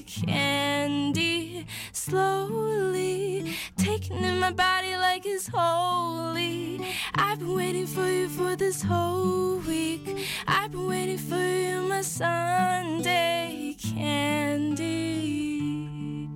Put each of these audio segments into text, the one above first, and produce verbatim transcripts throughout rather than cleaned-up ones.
candy, slowly taking in my body like it's holy. I've been waiting for you for this whole week. I've been waiting for you, my Sunday candy.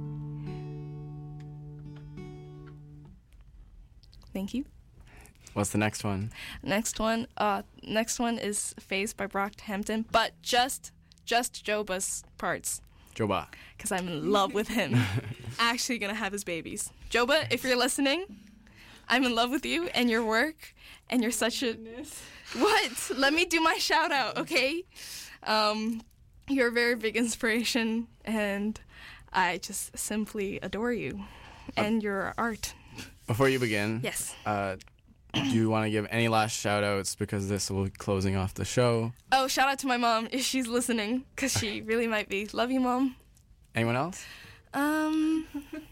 Thank you. What's the next one? Next one, uh, next one is Face by Brockhampton, but just, just Joba's parts. Joba. Because I'm in love with him. Actually gonna have his babies. Joba, if you're listening, I'm in love with you and your work, and you're such a... What? Let me do my shout out, okay? Um, you're a very big inspiration, and I just simply adore you and your art. Before you begin, yes. Uh, do you want to give any last shout outs, because this will be closing off the show? Oh, shout out to my mom if she's listening, because she really might be. Love you, Mom. Anyone else? Um,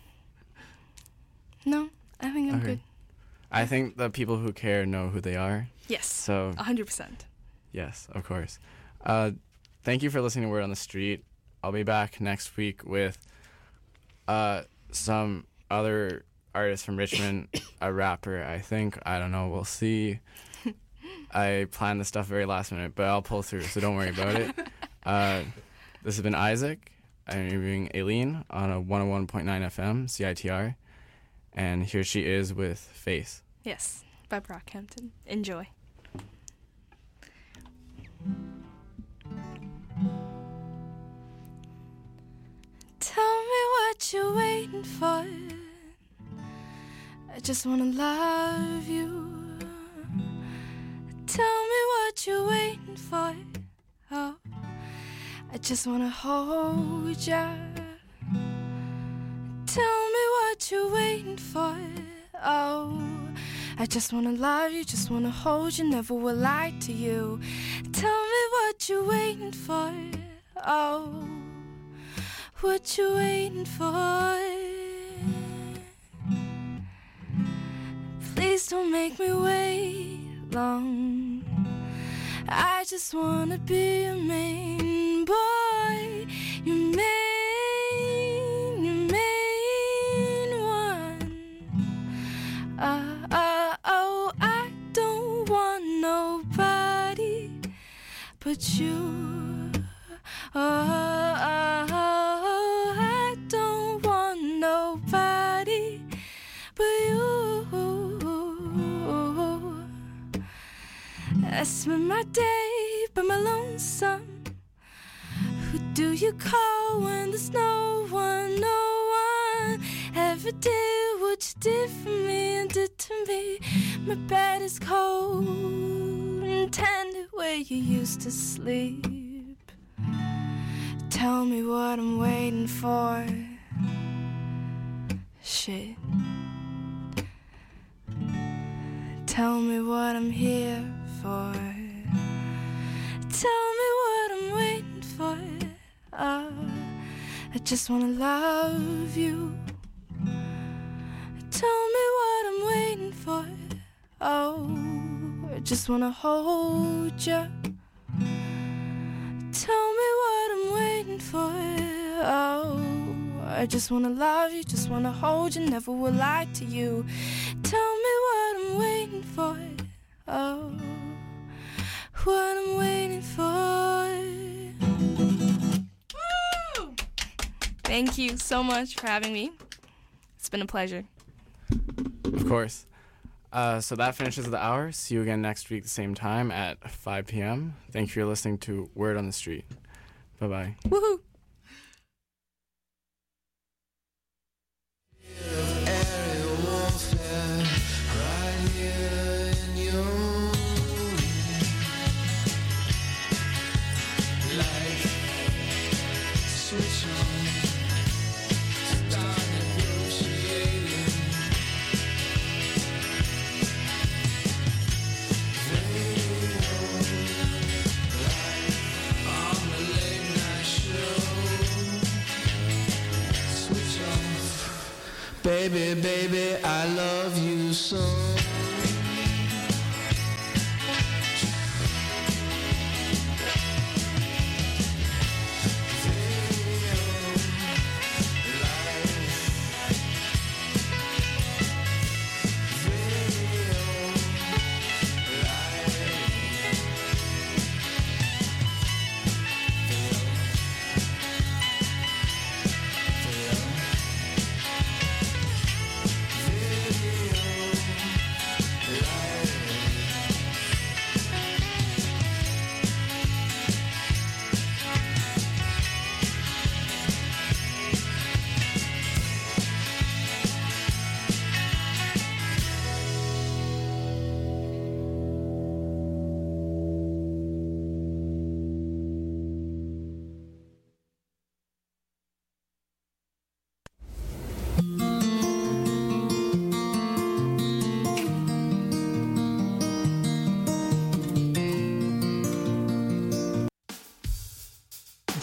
no, I think I'm okay. good. I think the people who care know who they are. Yes, so one hundred percent. Yes, of course. Uh, thank you for listening to Word on the Street. I'll be back next week with uh, some other artist from Richmond, a rapper, I think. I don't know. We'll see. I planned this stuff very last minute, but I'll pull through, so don't worry about it. Uh, this has been Isaac. I'm interviewing Aileen on a one oh one point nine F M, C I T R. And here she is with Face. Yes, by Brockhampton. Enjoy. Tell me what you're waiting for. I just wanna love you. Tell me what you're waiting for. Oh, I just wanna hold ya. Tell me what you're waiting for. Oh, I just wanna love you, just wanna hold you, never will lie to you. Tell me what you're waiting for. Oh, what you waiting for. Please don't make me wait long. I just wanna be your main boy, your main, your main one. Uh, uh, oh, I don't want nobody but you. Oh, oh, oh, I don't want nobody but you. I spend my day by my lonesome. Who do you call when there's no one, no one ever did what you did for me and did to me? My bed is cold and tender where you used to sleep. Tell me what I'm waiting for. Shit. Tell me what I'm here for. Tell me what I'm waiting for. Oh, I just wanna love you. Tell me what I'm waiting for. Oh, I just wanna hold ya. Tell me what I'm waiting for. Oh, I just wanna love you, just wanna hold you, never will lie to you. Tell me what I'm waiting for. Oh, what I'm waiting for. Woo! Thank you so much for having me. It's been a pleasure. Of course. Uh, so that finishes the hour. See you again next week, the same time at five p.m. Thank you for listening to Word on the Street. Bye-bye. Woohoo! Baby, baby, I love you so.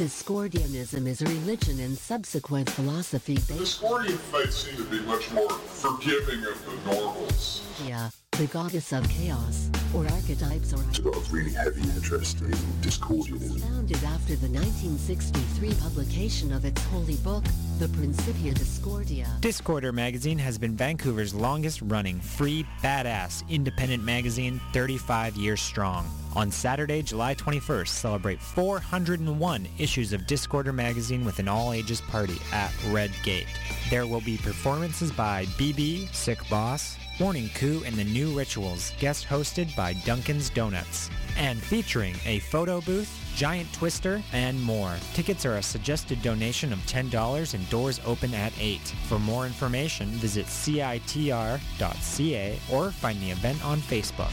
Discordianism is a religion and subsequent philosophy The based Discordian faith seem to be much more forgiving of the normals. on the goddess of chaos, or archetypes, or I've got a really heavy interest in Discordianism. founded after the nineteen sixty-three publication of its holy book, the Principia Discordia. Discorder magazine has been Vancouver's longest-running, free, badass, independent magazine, thirty-five years strong. On Saturday, July twenty-first, celebrate four hundred one issues of Discorder magazine with an all-ages party at Red Gate. There will be performances by B B, Sick Boss, Morning Coup, and the New Rituals, guest hosted by Dunkin's Donuts, and featuring a photo booth, giant twister, and more. Tickets are a suggested donation of ten dollars and doors open at eight. For more information, visit C I T R dot C A or find the event on Facebook.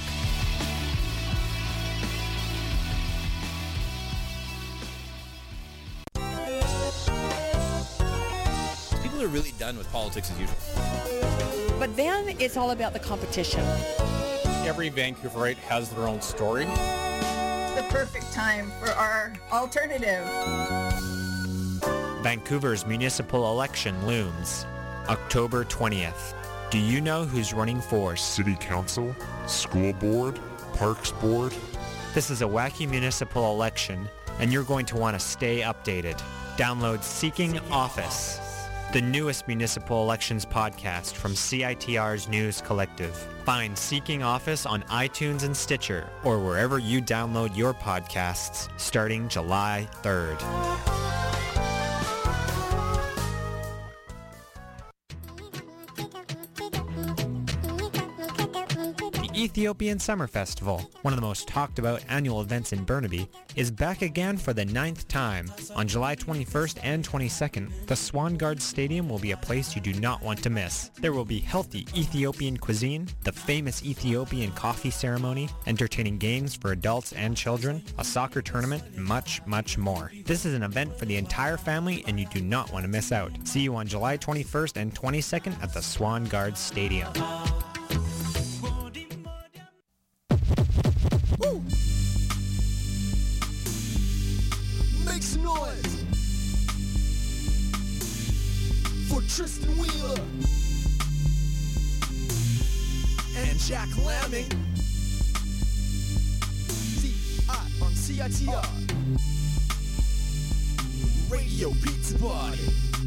People are really done with politics as usual. But then it's all about the competition. Every Vancouverite has their own story. The perfect time for our alternative. Vancouver's municipal election looms, October twentieth. Do you know who's running for City Council, School Board, Parks Board? This is a wacky municipal election, and you're going to want to stay updated. Download Seeking Office, the newest municipal elections podcast from C I T R's News Collective. Find Seeking Office on iTunes and Stitcher, or wherever you download your podcasts, starting July third. The Ethiopian Summer Festival, one of the most talked about annual events in Burnaby, is back again for the ninth time. On July twenty-first and twenty-second, the Swangard Stadium will be a place you do not want to miss. There will be healthy Ethiopian cuisine, the famous Ethiopian coffee ceremony, entertaining games for adults and children, a soccer tournament, and much, much more. This is an event for the entire family and you do not want to miss out. See you on July twenty-first and twenty-second at the Swangard Stadium. Make some noise for Tristan Wheeler and Jack Lamming. T I on C I T R Radio Pizza Party.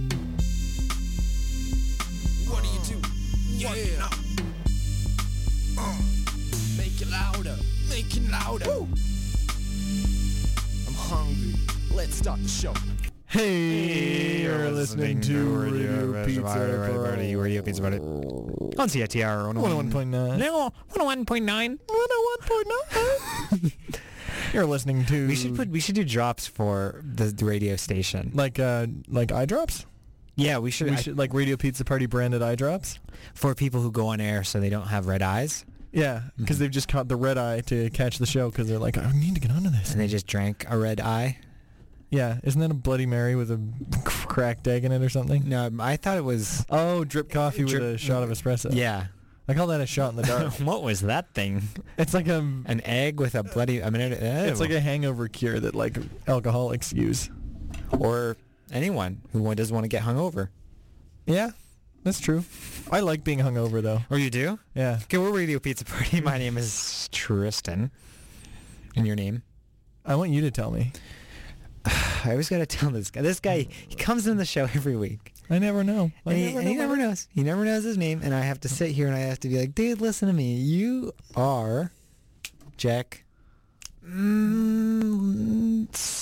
What do you do? Yeah. Uh, make it louder. Make it louder. Woo. I'm hungry. Let's start the show. Hey, you're listening to Radio Pizza Party. Radio Pizza Party. On C I T R one oh one point nine. No, one oh one point nine. one oh one point nine. You're listening to. We should put. We should do drops for the, the radio station. Like uh, like eye drops. Yeah, we should. We I, should like Radio Pizza Party branded eye drops for people who go on air so they don't have red eyes. Yeah, because mm-hmm. they've just caught the red eye to catch the show because they're like, I need to get onto this. And they just drank a red eye. Yeah, isn't that a Bloody Mary with a cracked egg in it or something? No, I thought it was... Oh, drip coffee drip, with a shot of espresso. Yeah. I call that a shot in the dark. What was that thing? It's like a... An egg with a bloody... I mean, it, it's oh. like a hangover cure that like alcoholics use. Or anyone who doesn't want to get hungover. Yeah, that's true. I like being hungover though. Oh, you do? Yeah. Okay, we're Radio Pizza Party. My name is Tristan. And your name? I want you to tell me. I always got to tell this guy. This guy, he comes in the show every week. I never know. I and he, never, and know he never knows. He never knows his name. And I have to sit here and I have to be like, dude, listen to me. You are Jack mm,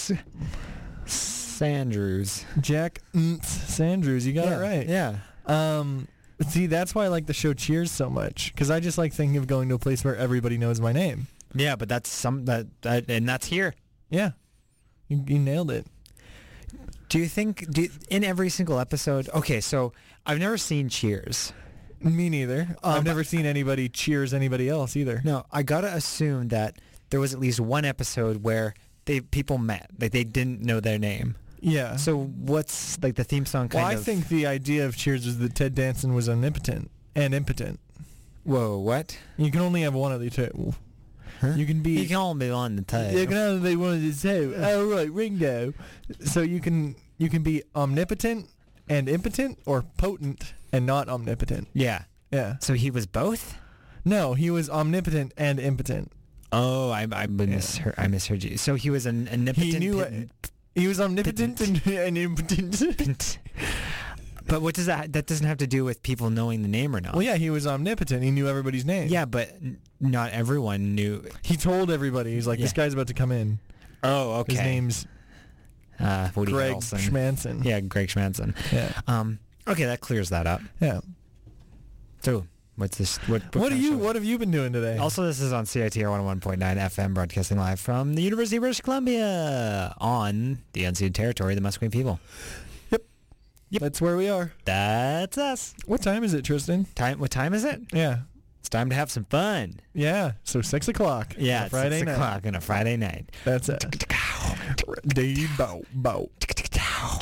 Sandrews. Jack mm, Sandrews. You got yeah, it right. Yeah. Um, see, that's why I like the show Cheers so much. Because I just like thinking of going to a place where everybody knows my name. Yeah, but that's some... that, that and that's here. Yeah. You, you nailed it. Do you think do, in every single episode? Okay, so I've never seen Cheers. Me neither. Um, I've never seen anybody cheers anybody else either. No, I gotta assume that there was at least one episode where they people met, like they didn't know their name. Yeah. So what's like the theme song kind well, of? I think the idea of Cheers was that Ted Danson was omnipotent and impotent. Whoa, what? You can only have one of the two. You can be. You can only be on the toe. You can only be one of the two. Oh right, Ringo. So you can you can be omnipotent and impotent, or potent and not omnipotent. Yeah. Yeah. So he was both? No, he was omnipotent and impotent. Oh, I I misheard. I misheard you. So he was an omnipotent. He knew. It, he was omnipotent and, and impotent. But what does that? That doesn't have to do with people knowing the name or not. Well, yeah, he was omnipotent. He knew everybody's name. Yeah, but n- not everyone knew. He told everybody. He's like, Yeah. this guy's about to come in. Oh, okay. His name's uh, Woody Greg Harrelson. Schmanson. Yeah, Greg Schmanson. Yeah. Um. Okay, that clears that up. Yeah. So, what's this? What? What, What kind are of you? show? What have you been doing today? Also, this is on C I T R one oh one point nine F M, broadcasting live from the University of British Columbia on the unceded territory of the Musqueam people. Yep. That's where we are. That's us. What time is it, Tristan? Time? What time is it? Yeah. It's time to have some fun. Yeah. So six o'clock. Yeah, on a it's Friday six night. o'clock on a Friday night. That's it. Dee bow bow.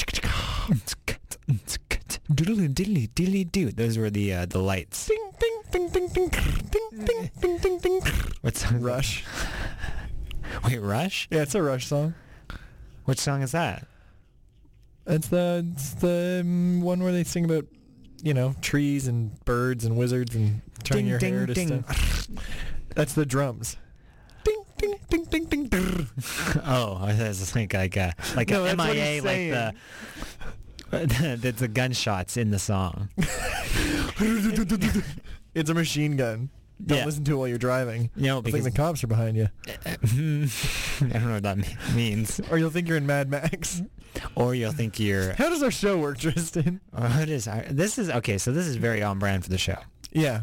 Doodly diddly diddly doo. Those were the uh, the lights. Ding ding ding ding ding ding ding ding ding ding. What song? Rush. Wait, Rush? Yeah, it's a Rush song. Which song is that? It's the it's the um, one where they sing about, you know, trees and birds and wizards and turning Ding, your ding, hair to ding. stuff. That's the drums. Ding ding ding ding ding. Brr. Oh, that's like like a like No, a that's what M I A, he's like saying. the that's the gunshots in the song. It's a machine gun. Don't Yeah. listen to it while you're driving. You know, You'll think because the cops are behind you. I don't know what that me- means. Or you'll think you're in Mad Max. Or you'll think you're. How does our show work, Tristan? What is our, this? Is okay. So this is very on brand for the show. Yeah.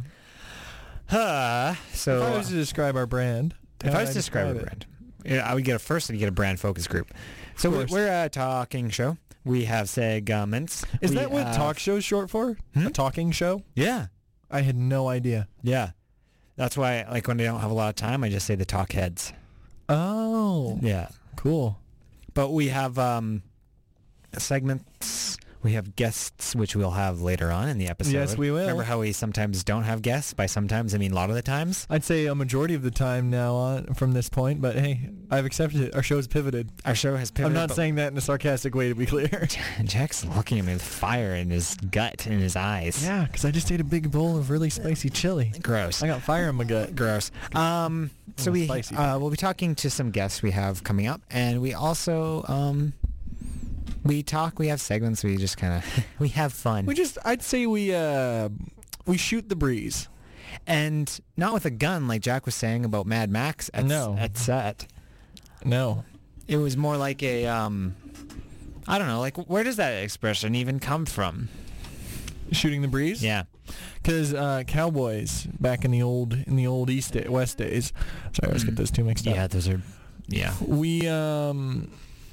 Uh, so If I was to describe our brand, if how I would was to describe a it? brand, yeah, I would get a first and get a brand focus group. So Of we're, course. we're a talking show. We have segments. Is We that what have- talk show's short for? Hmm? A talking show? Yeah, I had no idea. yeah. That's why, like, when I don't have a lot of time, I just say the talk heads. Oh. Yeah. Cool. But we have um, segments. We have guests, which we'll have later on in the episode. Yes, we will. Remember how we sometimes don't have guests? By sometimes, I mean a lot of the times. I'd say a majority of the time now on from this point, but hey, I've accepted it. Our show's pivoted. Our show has pivoted. I'm not but- saying that in a sarcastic way, to be clear. Jack's looking at me with fire in his gut, in his eyes. Yeah, because I just ate a big bowl of really spicy chili. Gross. I got fire in my gut. Gross. Um, so Oh, we spicy. uh, we'll be talking to some guests we have coming up, and we also um, we talk. We have segments. We just kind of we have fun, We just, I'd say we, uh, we shoot the breeze. and not with a gun like Jack was saying about Mad Max at, No. at set. No. It was more like a um, I don't know. Like, where does that expression even come from? Shooting the breeze? Yeah. Because uh, cowboys back in the old in the old East day, West days. Sorry, I always get those two mixed up. Yeah, those are. Yeah. We um,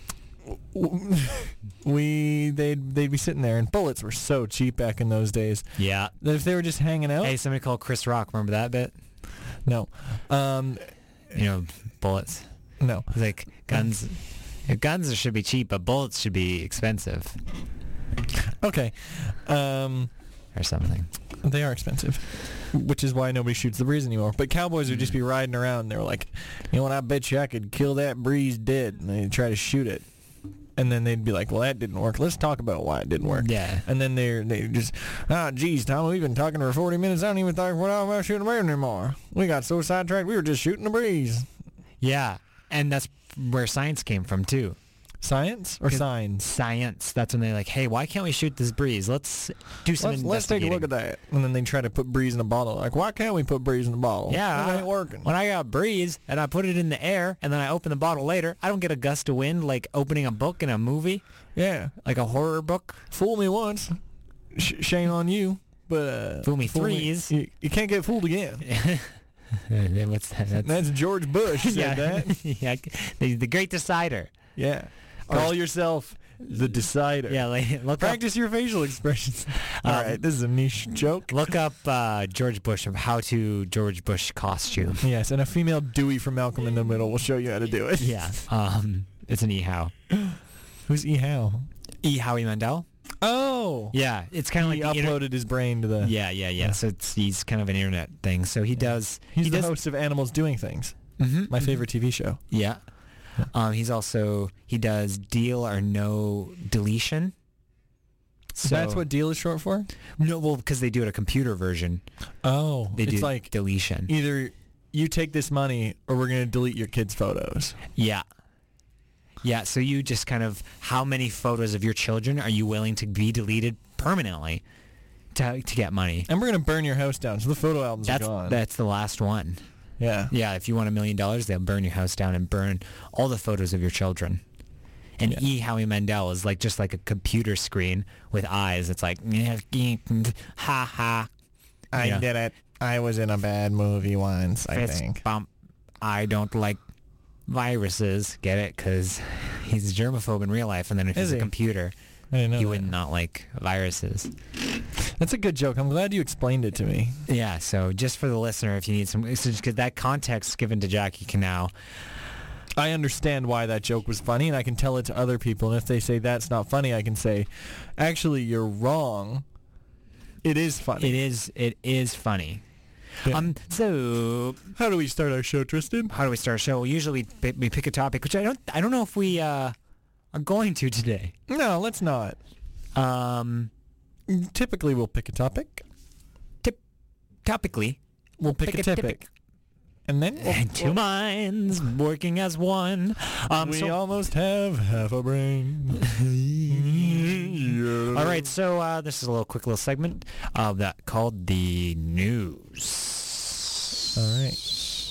w- we they'd they'd be sitting there, and bullets were so cheap back in those days Yeah. that if they were just hanging out, Hey, somebody called Chris Rock. Remember that bit? no, um, You know, bullets. no. It's like guns. Guns should be cheap, but bullets should be expensive, Okay, um, or something. they are expensive, which is why nobody shoots the breeze anymore. But cowboys would just be riding around. And they were like, you know what? I bet you I could kill that breeze dead. And they'd try to shoot it. And then they'd be like, well, that didn't work. Let's talk about why it didn't work. Yeah. And then they're they just, ah, geez, Tom, we've been talking for forty minutes. I don't even think we're not about shooting a breeze anymore. We got so sidetracked, we were just shooting the breeze. Yeah, and that's where science came from too. Science or 'Cause signs? Science. That's when they're like, hey, why can't we shoot this breeze? Let's do some Let's, let's take a look at that. And then they try to put breeze in a bottle. Like, why can't we put breeze in a bottle? Yeah, It I- ain't working. When I got breeze and I put it in the air and then I open the bottle later, I don't get a gust of wind like opening a book in a movie, Yeah. like a horror book. Fool me once. Sh- shame on you. But uh, Fool me threes. you, you can't get fooled again. What's that? That's, That's George Bush said yeah, that. yeah, the, the great decider. Yeah. Call yourself the decider. Yeah, like, look Practice your facial expressions. All Um, right, this is a niche joke. up, look up uh, George Bush of how to George Bush costume. Yes, and a female Dewey from Malcolm in the Middle will show you how to do it. Yeah, um, it's an E How. Who's E. Howe? E Howie Mandel. Oh. Yeah, it's kind of He like the uploaded inter- his brain to the... Yeah, yeah, yeah. So it's, he's kind of an internet thing. So he does. He's he the does, host of Animals Doing Things. Mm-hmm, My favorite T V show. Yeah. Um, he's also he does deal or no deletion. So that's what deal is short for? No, well, because they do it a computer version. Oh, They it's do like deletion. either you take this money or we're going to delete your kids' photos. Yeah. Yeah, so you just kind of, how many photos of your children are you willing to be deleted permanently to to get money? And we're going to burn your house down, so the photo albums That's are gone. that's the last one. Yeah. Yeah, if you want a million dollars, they'll burn your house down and burn all the photos of your children. And Yeah. E. Howie Mandel is like just like a computer screen with eyes. It's like, ha ha. I Yeah. did it. I was in a bad movie once, I Fist think. bump. I don't like viruses. Get it? Because he's a germaphobe in real life, and then if Is he's a he? computer, I didn't know he that. would not like viruses. That's a good joke. I'm glad you explained it to me. Yeah, so just for the listener, if you need some, because that context given to Jackie Canal. I understand why that joke was funny, and I can tell it to other people. And if they say that's not funny, I can say, actually, you're wrong. It is funny. It is. It is funny. Yeah. Um. So, How do we start our show, Tristan? how do we start a show? Well, usually we, we pick a topic, which I don't. I don't know if we uh, are going to today. No, let's not. Um. Typically, we'll pick a topic. Tip. Topically, We'll pick, pick a a topic. typic. And then we'll, And two we'll- minds working as one. Um. we so, almost have half a brain. all right. So uh, this is a little quick little segment of that called the news. All right.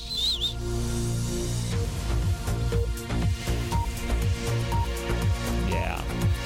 Yeah.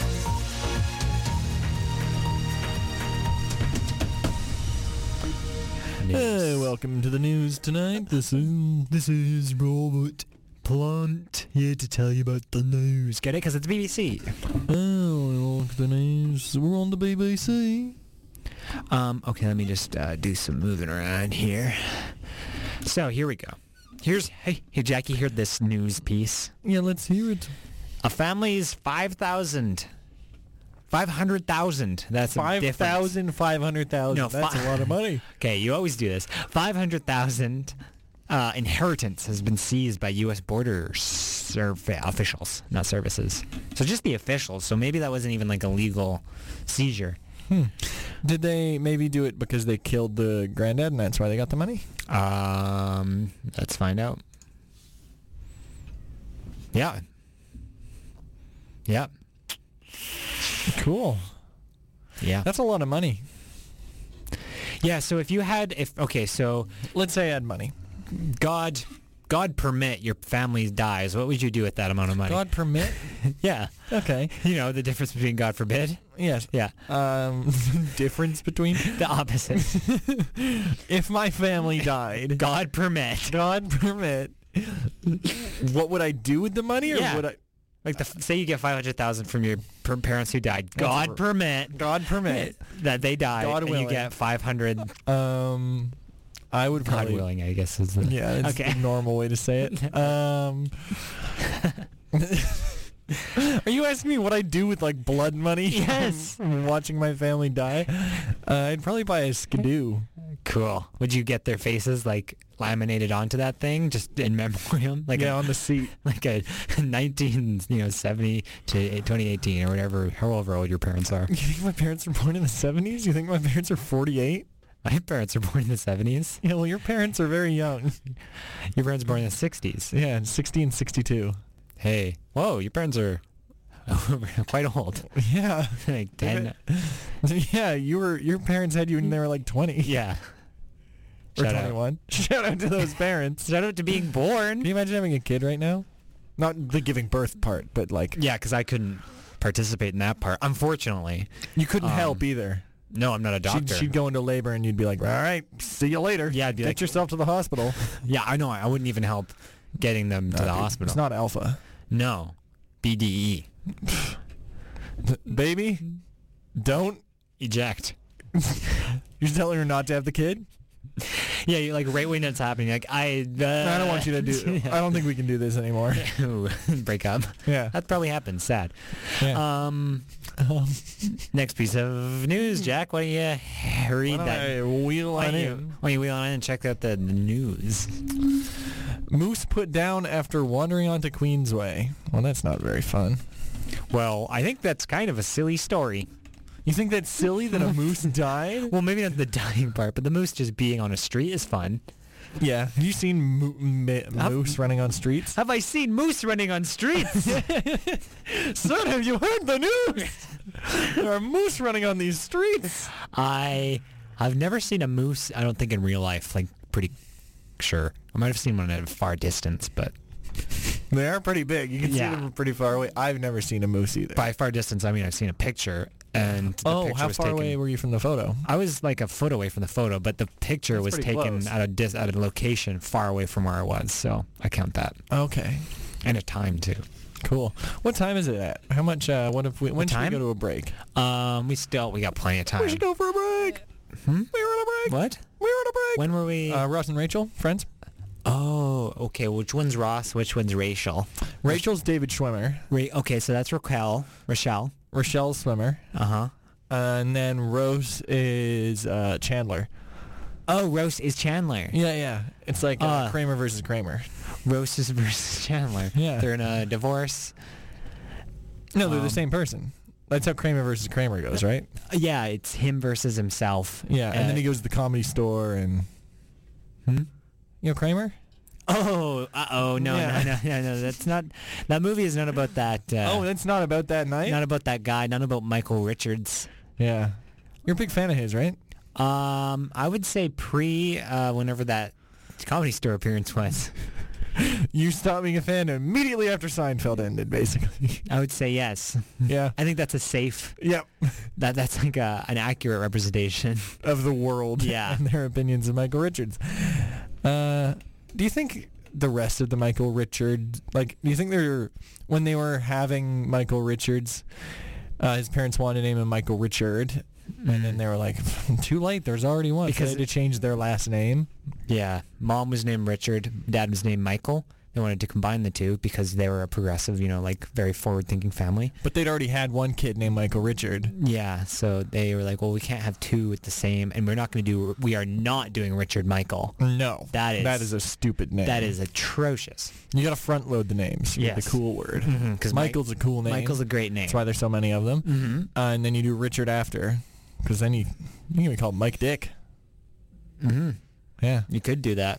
Hey, welcome to the news tonight. This is this is Robert Plant here to tell you about the news. Get it? Because it's B B C. Oh, look at the news. We're on the B B C. Um, okay, let me just uh, do some moving around here. So here we go. Here's hey, hey Jackie, hear this news piece. Yeah, let's hear it. A family's five thousand, five hundred thousand. That's Five a difference. thousand, five hundred thousand. No, That's fi- a lot of money. Okay, you always do this. Five hundred thousand uh, inheritance has been seized by U S border serv- officials, not services. So just the officials. So maybe that wasn't even like a legal seizure. Hmm. Did they maybe do it because they killed the granddad and that's why they got the money? Um, let's find out. Yeah. Yeah. Cool. Yeah. That's a lot of money. Yeah, so if you had if okay, so Let's say I had money. God God permit your family dies, what would you do with that amount of money? God permit? Yeah. Okay. You know, the difference between God forbid? Yes. Yeah. Um, difference between? The opposite. If my family died, God permit. God permit, what would I do with the money? Or Yeah. would I? Like the say you get five hundred thousand from your per- parents who died. God r- permit God permit. that they die God and willing. you get five hundred. Um, I would God probably. willing, I guess is the Yeah, it's Okay. the normal way to say it. Um, are you asking me what I do with like blood money? Yes. from watching my family die. Uh, I'd probably buy a skidoo. Cool. Would you get their faces like laminated onto that thing, just in memoriam, like yeah, a, on the seat. like a nineteen, you know, seventy to twenty eighteen or whatever, however old your parents are? You think my parents were born in the seventies? You think my parents are forty-eight? My parents are born in the seventies. Yeah, well, your parents are very young. Your parents are born in the sixties. Yeah, sixty and sixty-two. Hey, whoa, your parents are quite old. Yeah. Like ten. Yeah, you were. Your parents had you when they were like twenty. Yeah. Or Shout out. twenty-one. Shout out to those parents. Shout out to being born. Can you imagine having a kid right now? Not the giving birth part, but like Yeah, because I couldn't participate in that part, unfortunately. you couldn't Um, help either. No, I'm not a doctor. She'd, she'd go into labor and you'd be like, all right, see you later. Yeah, I'd be Get like- yourself to the hospital. Yeah, I know. I wouldn't even help getting them to No, the dude, hospital. It's not alpha. No. B D E. Baby, don't. Eject. You're telling her not to have the kid? Yeah, you like right when it's happening. Like I, uh, I don't want you to do. I don't think we can do this anymore. Break up. Yeah, that probably happens. Sad. Yeah. Um, um, next piece of news, Jack. Why don't you read Why don't that? I wheel why on don't you, in? why don't you wheel on in and check out the, the news? Moose put down after wandering onto Queensway. Well, that's not very fun. Well, I think that's kind of a silly story. You think that's silly that a moose died? Well, maybe not the dying part, but the moose just being on a street is fun. Yeah. Have you seen mo- ma- moose running on streets? Have I seen moose running on streets? Son, have you heard the news? There are moose running on these streets. I, I've never seen a moose, I don't think in real life, like pretty sure. I might have seen one at a far distance, but... They are pretty big. You can Yeah. see them pretty far away. I've never seen a moose either. By far distance, I mean I've seen a picture, and the Oh, picture how was far taken, away were you from the photo? I was like a foot away from the photo, but the picture That's was pretty taken close. at a dis- at a location far away from where I was, so I count that. Okay. And a time too. Cool. What time is it at? How much? Uh, what if we? When should we time? go to a break? Um, we still we got plenty of time. We should go for a break. Hmm? We were on a break. What? We were on a break. When were we? Uh, Ross and Rachel, friends. Oh, okay. Which one's Ross? Which one's Rachel? Rachel's David Schwimmer. Ra- okay, so that's Raquel. Rochelle. Rochelle's Swimmer. Uh huh. Uh, and then Rose is uh, Chandler. Oh, Rose is Chandler. Yeah, yeah. It's like uh, Uh, Kramer versus Kramer. Rose is versus Chandler. Yeah. They're in a divorce. No, they're Um, the same person. That's how Kramer versus Kramer goes, right? Yeah, it's him versus himself. Yeah, and Uh, then he goes to the Comedy Store and... Hmm? You know Kramer? Oh, uh oh, no, Yeah. no, no, no, no. That's not. That movie is not about that. Uh, oh, that's not about that night? not about that guy. Not about Michael Richards. Yeah. You're a big fan of his, right? Um, I would say pre uh, whenever that Comedy Store appearance was. You stopped being a fan immediately after Seinfeld ended, basically. I would say yes. Yeah. I think that's a safe. Yep. That that's like a, an accurate representation. Of the world. Yeah. And their opinions of Michael Richards. Uh, do you think the rest of the Michael Richards, like, do you think they're, when they were having Michael Richards, uh, his parents wanted to name him Michael Richard, and then they were like, too late, there's already one. Because they had to change their last name. Yeah, mom was named Richard, dad was named Michael. They wanted to combine the two because they were a progressive, you know, like very forward-thinking family. But they'd already had one kid named Michael Richard. Yeah, so they were like, well, we can't have two with the same, and we're not going to do, we are not doing Richard Michael. No. That is. That is a stupid name. That is atrocious. You got to front load the names Yes. with the cool word. Because Michael's a cool name. Michael's a great name. That's why there's so many of them. Mm-hmm. Uh, and then you do Richard after, because then you you can be called Mike Dick. Mm-hmm. Yeah. You could do that.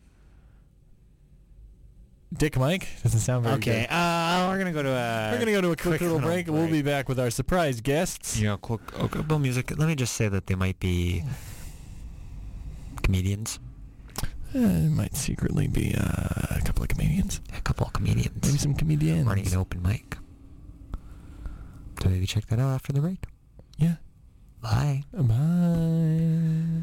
Dick Mike doesn't sound very Okay, good. uh, we're going to go to a... We're going to go to a quick, quick little little break. We'll break. be back with our surprise guests. Yeah, quick. Okay, Bill Music. Let me just say that they might be comedians. Uh, it might secretly be uh, a couple of comedians. A couple of comedians. Maybe some comedians. Running an open mic. So maybe check that out after the break. Yeah. Bye. Bye.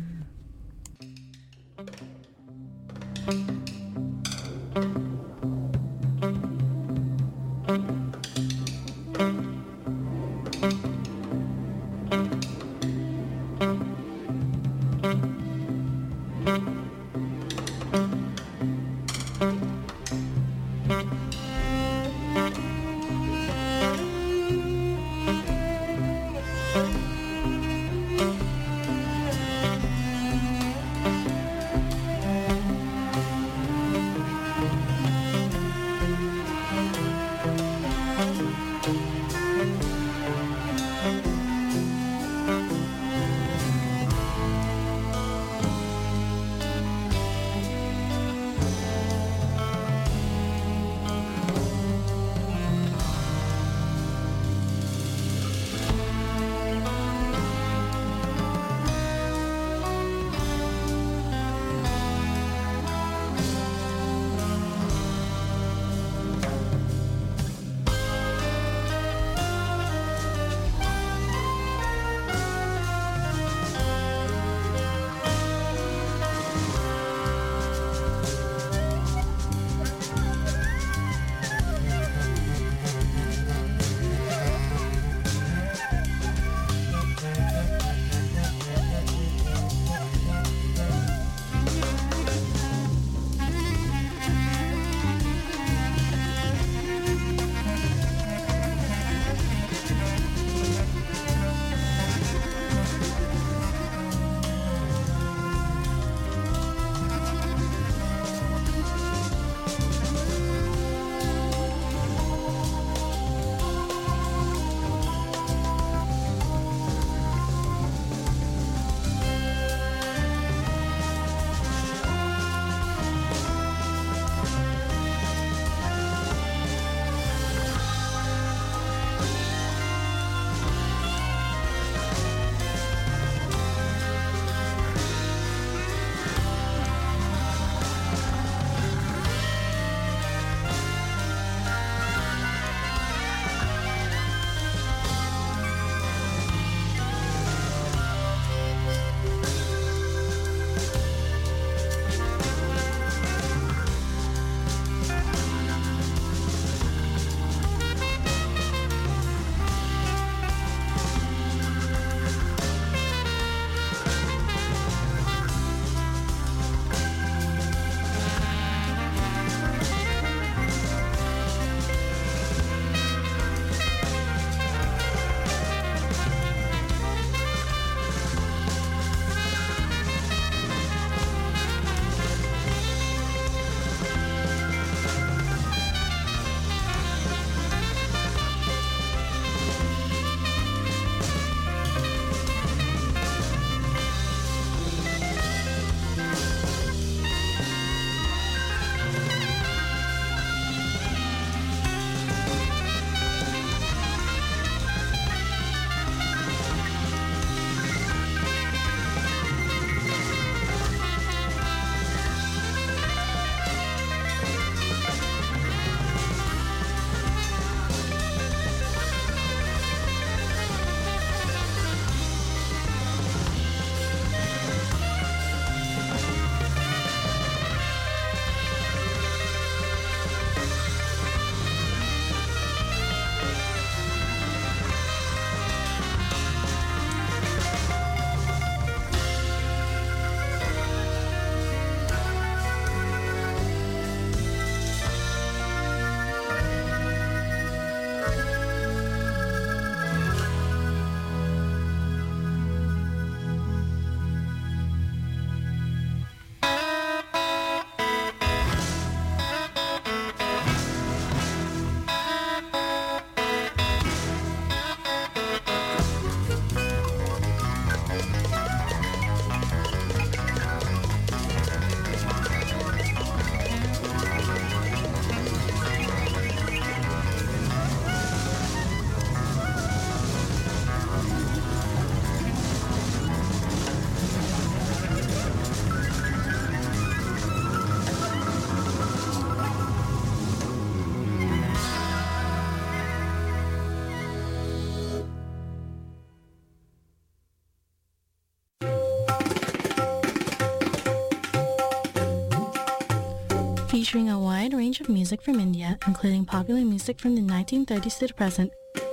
featuring a wide range of music from India, including popular music from the nineteen thirties to the present.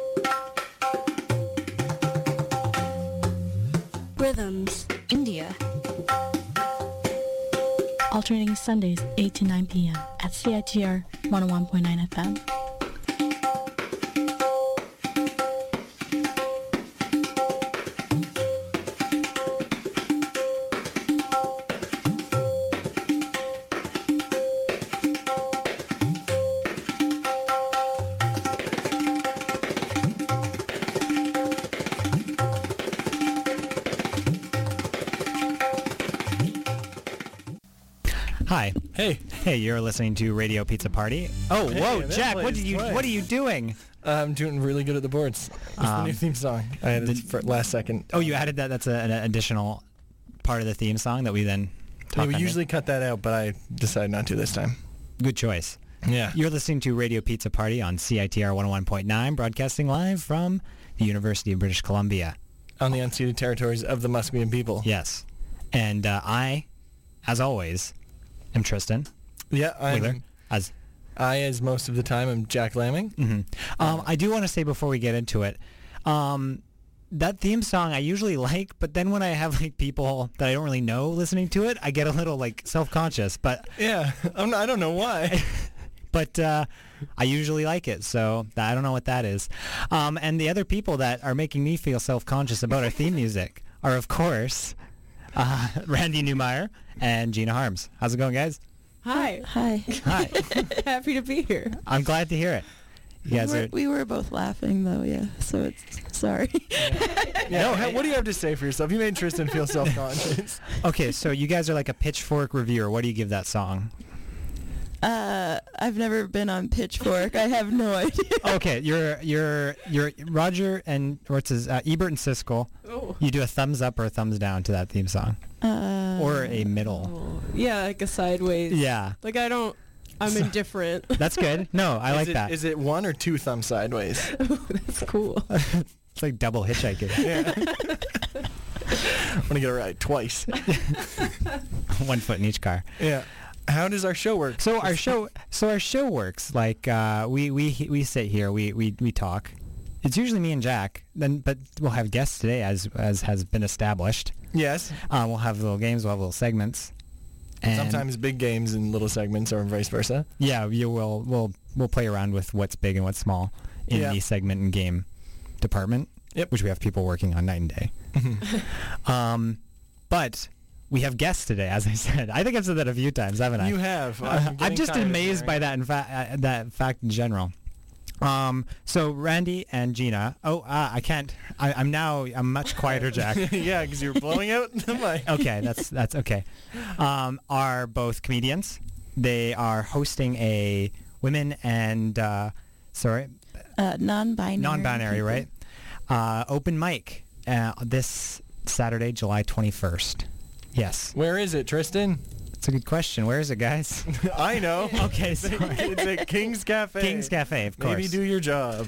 Rhythms. India. Alternating Sundays, eight to nine p.m. at C I T R one oh one point nine F M. Hi. Hey. Hey, you're listening to Radio Pizza Party. Oh, Hey, whoa, that Jack, what plays are you twice. what are you doing? Uh, I'm doing really good at the boards. It's the Um, new theme song. I had it for last second. Oh, you added that. That's a, an additional part of the theme song that we then Yeah, talk we under? usually cut that out, but I decided not to this time. Good choice. Yeah. You're listening to Radio Pizza Party on C I T R one oh one point nine, broadcasting live from the University of British Columbia. On the unceded territories of the Musqueam people. Yes. And uh, I, as always, am Tristan. Yeah, I'm... Wheeler. As I, as most of the time, am Jack Lamming. Mm-hmm. Um, I do want to say before we get into it, um, that theme song I usually like, but then when I have like people that I don't really know listening to it, I get a little like self-conscious. But Yeah, I'm not, I don't know why. but uh, I usually like it, so I don't know what that is. Um, and the other people that are making me feel self-conscious about our theme music are, of course, uh, Randy Newmeyer and Gina Harms. How's it going, guys? Hi. Hi. Hi. Happy to be here. I'm glad to hear it. You guys we, were, are. we were both laughing though, yeah. So it's sorry. No, ha- what do you have to say for yourself? You made Tristan feel self-conscious. Okay, so you guys are like a Pitchfork reviewer. What do you give that song? Uh, I've never been on Pitchfork. I have no idea. Okay, you're you're you're Roger and what's his uh, Ebert and Siskel. Oh. You do a thumbs up or a thumbs down to that theme song, Uh, or a middle. Yeah, like a sideways. Yeah, Like I don't. I'm indifferent. that's good. No, I Is like it- that. Is it one or two thumbs sideways? That's cool. It's like double hitchhiking. Yeah. I want to get it right twice. One foot in each car. Yeah. How does our show work? So our show, so our show works like uh, we we we sit here, we we we talk. It's usually me and Jack. Then, but we'll have guests today, as as has been established. Yes. Uh, we'll have little games. We'll have little segments. And Sometimes big games and little segments, or vice versa. Yeah, you will. We'll we'll play around with what's big and what's small in Yeah. the segment and game department. Yep. Which we have people working on night and day. um, but we have guests today, as I said. I think I've said that a few times, haven't I? You have. Uh, I'm I'm getting just tired of amazed hearing by it. that in fact uh, that fact in general. Um, so Randy and Gina. Oh, uh, I can't. I, I'm now. I'm much quieter, Jack. Yeah, because you're blowing out the mic. Okay, that's that's okay. Um, are both comedians. They are hosting a women and uh, sorry, uh, non-binary. non-binary, people. right? Uh, open mic uh, this Saturday, July twenty-first. Yes. Where is it, Tristan? It's a good question. Where is it, guys? I know. Okay, sorry. It's at King's Cafe. King's Cafe, of course. Maybe do your job.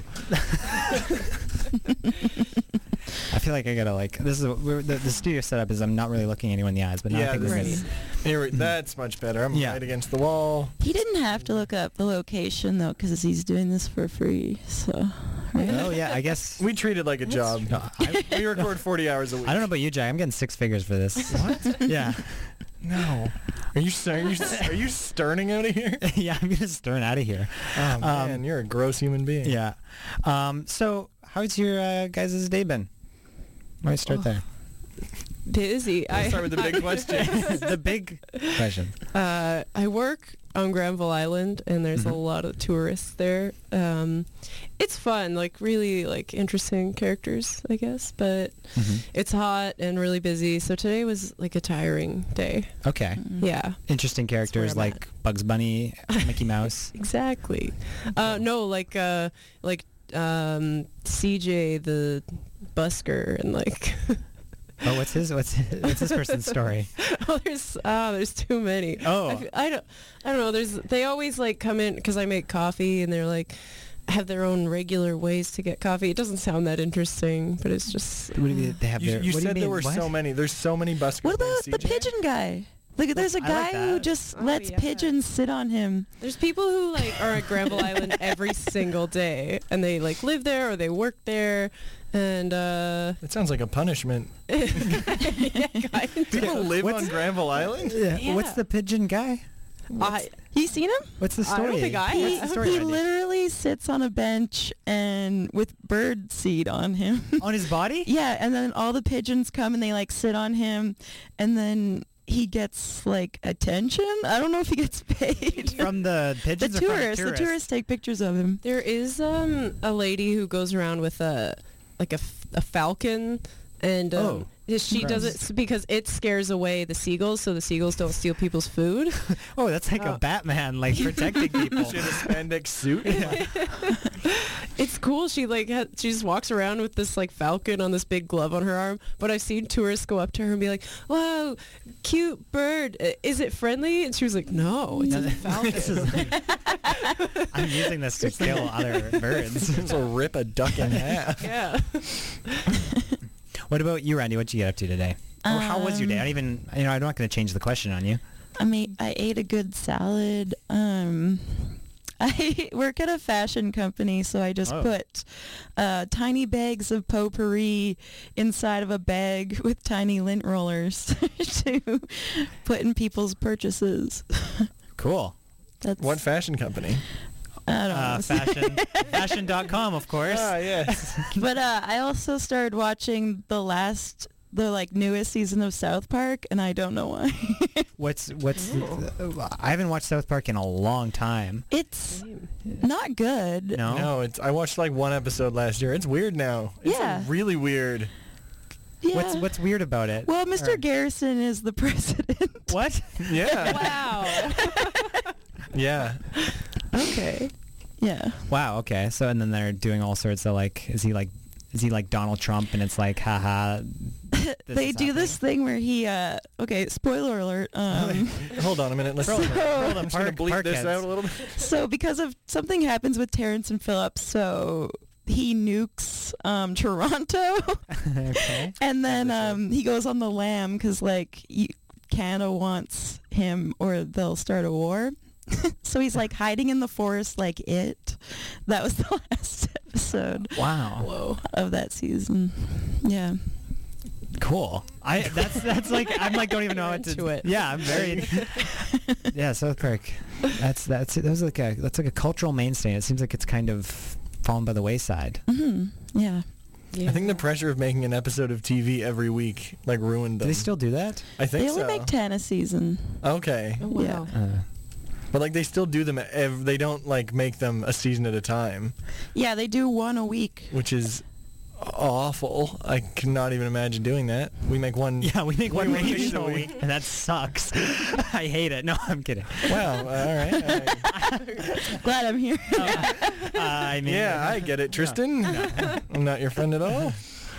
I feel like I gotta like this is a, we're, the, the studio setup is I'm not really looking anyone in the eyes, but now I Yeah, think this we're is- good. Here, that's much better. I'm Yeah. right against the wall. He didn't have to look up the location though, because he's doing this for free. So. Right? Oh yeah, I guess We treat it like a job. No, I, We record forty hours a week. I don't know about you, Jack. I'm getting six figures for this. What? Yeah. No. Are you are you are you sterning out of here? Yeah, I'm gonna stern out of here. Oh man, you're a gross human being. Yeah. Um, so, how's your uh, guys' day been? Why don't we start there? Busy. Let's start with the big question. The big question. Uh, I work on Granville Island, and there's Mhm. a lot of tourists there. Um, it's fun, like really like interesting characters, I guess. But Mhm. it's hot and really busy. So today was like a tiring day. Okay. Yeah. Interesting characters I'm like Bugs Bunny, Mickey Mouse. Exactly. Uh, no, like uh, like um, C J the busker and like. Oh, what's his what's his, what's this person's story? Oh, there's ah, there's too many. Oh. I, f- I don't, I don't know. There's they always like come in because I make coffee and they're like have their own regular ways to get coffee. It doesn't sound that interesting, but it's just. What do you, they have You, their, you what do said you there mean? were What? so many. There's so many buskers. What about named the C J? pigeon guy? Look, there's a I like guy who that. just Oh, lets yeah. pigeons sit on him. There's people who like are at Granville Island every single day, and they like live there or they work there, and uh, It sounds like a punishment. yeah, kind of. People live What's- on Granville Island? Yeah. Yeah. What's the pigeon guy? I, You seen him? What's the I story? don't think I He, What's the story, he Randy? literally sits on a bench and with bird seed on him. On his body? Yeah, and then all the pigeons come and they like sit on him, and then he gets like attention. I don't know if he gets paid. From the the pigeons or from tourists, the tourists take pictures of him. there is um a lady who goes around with a like a, f- a falcon, and um, she does it s- because it scares away the seagulls, so the seagulls don't steal people's food. Oh, that's like Oh. a Batman, like protecting people. She had a spandex suit. It's cool. She like ha- she just walks around with this like falcon on this big glove on her arm. But I've seen tourists go up to her and be like, "Wow, cute bird. Uh, Is it friendly?" And she was like, "No, it's a falcon." This is- I'm using this to kill other birds. So rip a duck in half. Yeah. What about you, Randy? What'd you get up to today? Or how was your day? I don't even, you know, I'm not going to change the question on you. I mean, I ate a good salad. Um, I work at a fashion company, so I just Oh. put uh, tiny bags of potpourri inside of a bag with tiny lint rollers to put in people's purchases. Cool. That's What fashion company? I don't Uh, know. fashion, fashion dot com, of course. Ah, yes. But uh, I also started watching the last, the like newest season of South Park, and I don't know why. What's, what's, I haven't watched South Park in a long time. It's not good. No? No, it's. I watched like one episode last year. It's weird now. It's Yeah. really weird. Yeah. What's, what's weird about it? Well, Mister Or- Garrison is the president. What? Yeah. Wow. Yeah. Okay. Yeah. Wow, okay. So, and then they're doing all sorts of like, is he like, is he like Donald Trump and it's like, haha. this They is do this thing where he, uh, okay, spoiler alert. Um, Hold on a minute. Let's. Roll them. Roll them. I'm just gonna Park- bleep park this heads. out a little bit. so because of something happens with Terrence and Phillips, so he nukes um, Toronto, Okay. and then um, he goes on the lam because like you, Canada wants him or they'll start a war. So he's like hiding in the forest like it. That was the last episode Wow. of that season. Yeah. Cool. I that's that's like I'm like don't even know what to Into it. Yeah, I'm very Yeah, South Park. That's that's that was like a that's like a cultural mainstay. It seems like it's kind of fallen by the wayside. hmm Yeah. Yeah. I think the pressure of making an episode of T V every week like ruined Do them. they still do that? I think They only so. make ten a season. Okay. Oh, wow. Yeah. Uh, But like they still do them. Ev- they don't like make them a season at a time, Yeah, they do one a week. which is awful. I cannot even imagine doing that. We make one. yeah, we make one One radio season show a a week. week, and that sucks. I hate it. No, I'm kidding. Wow. All right. all right. Glad I'm here. Uh, I mean, Yeah, I get it, Tristan. I'm not your friend at all.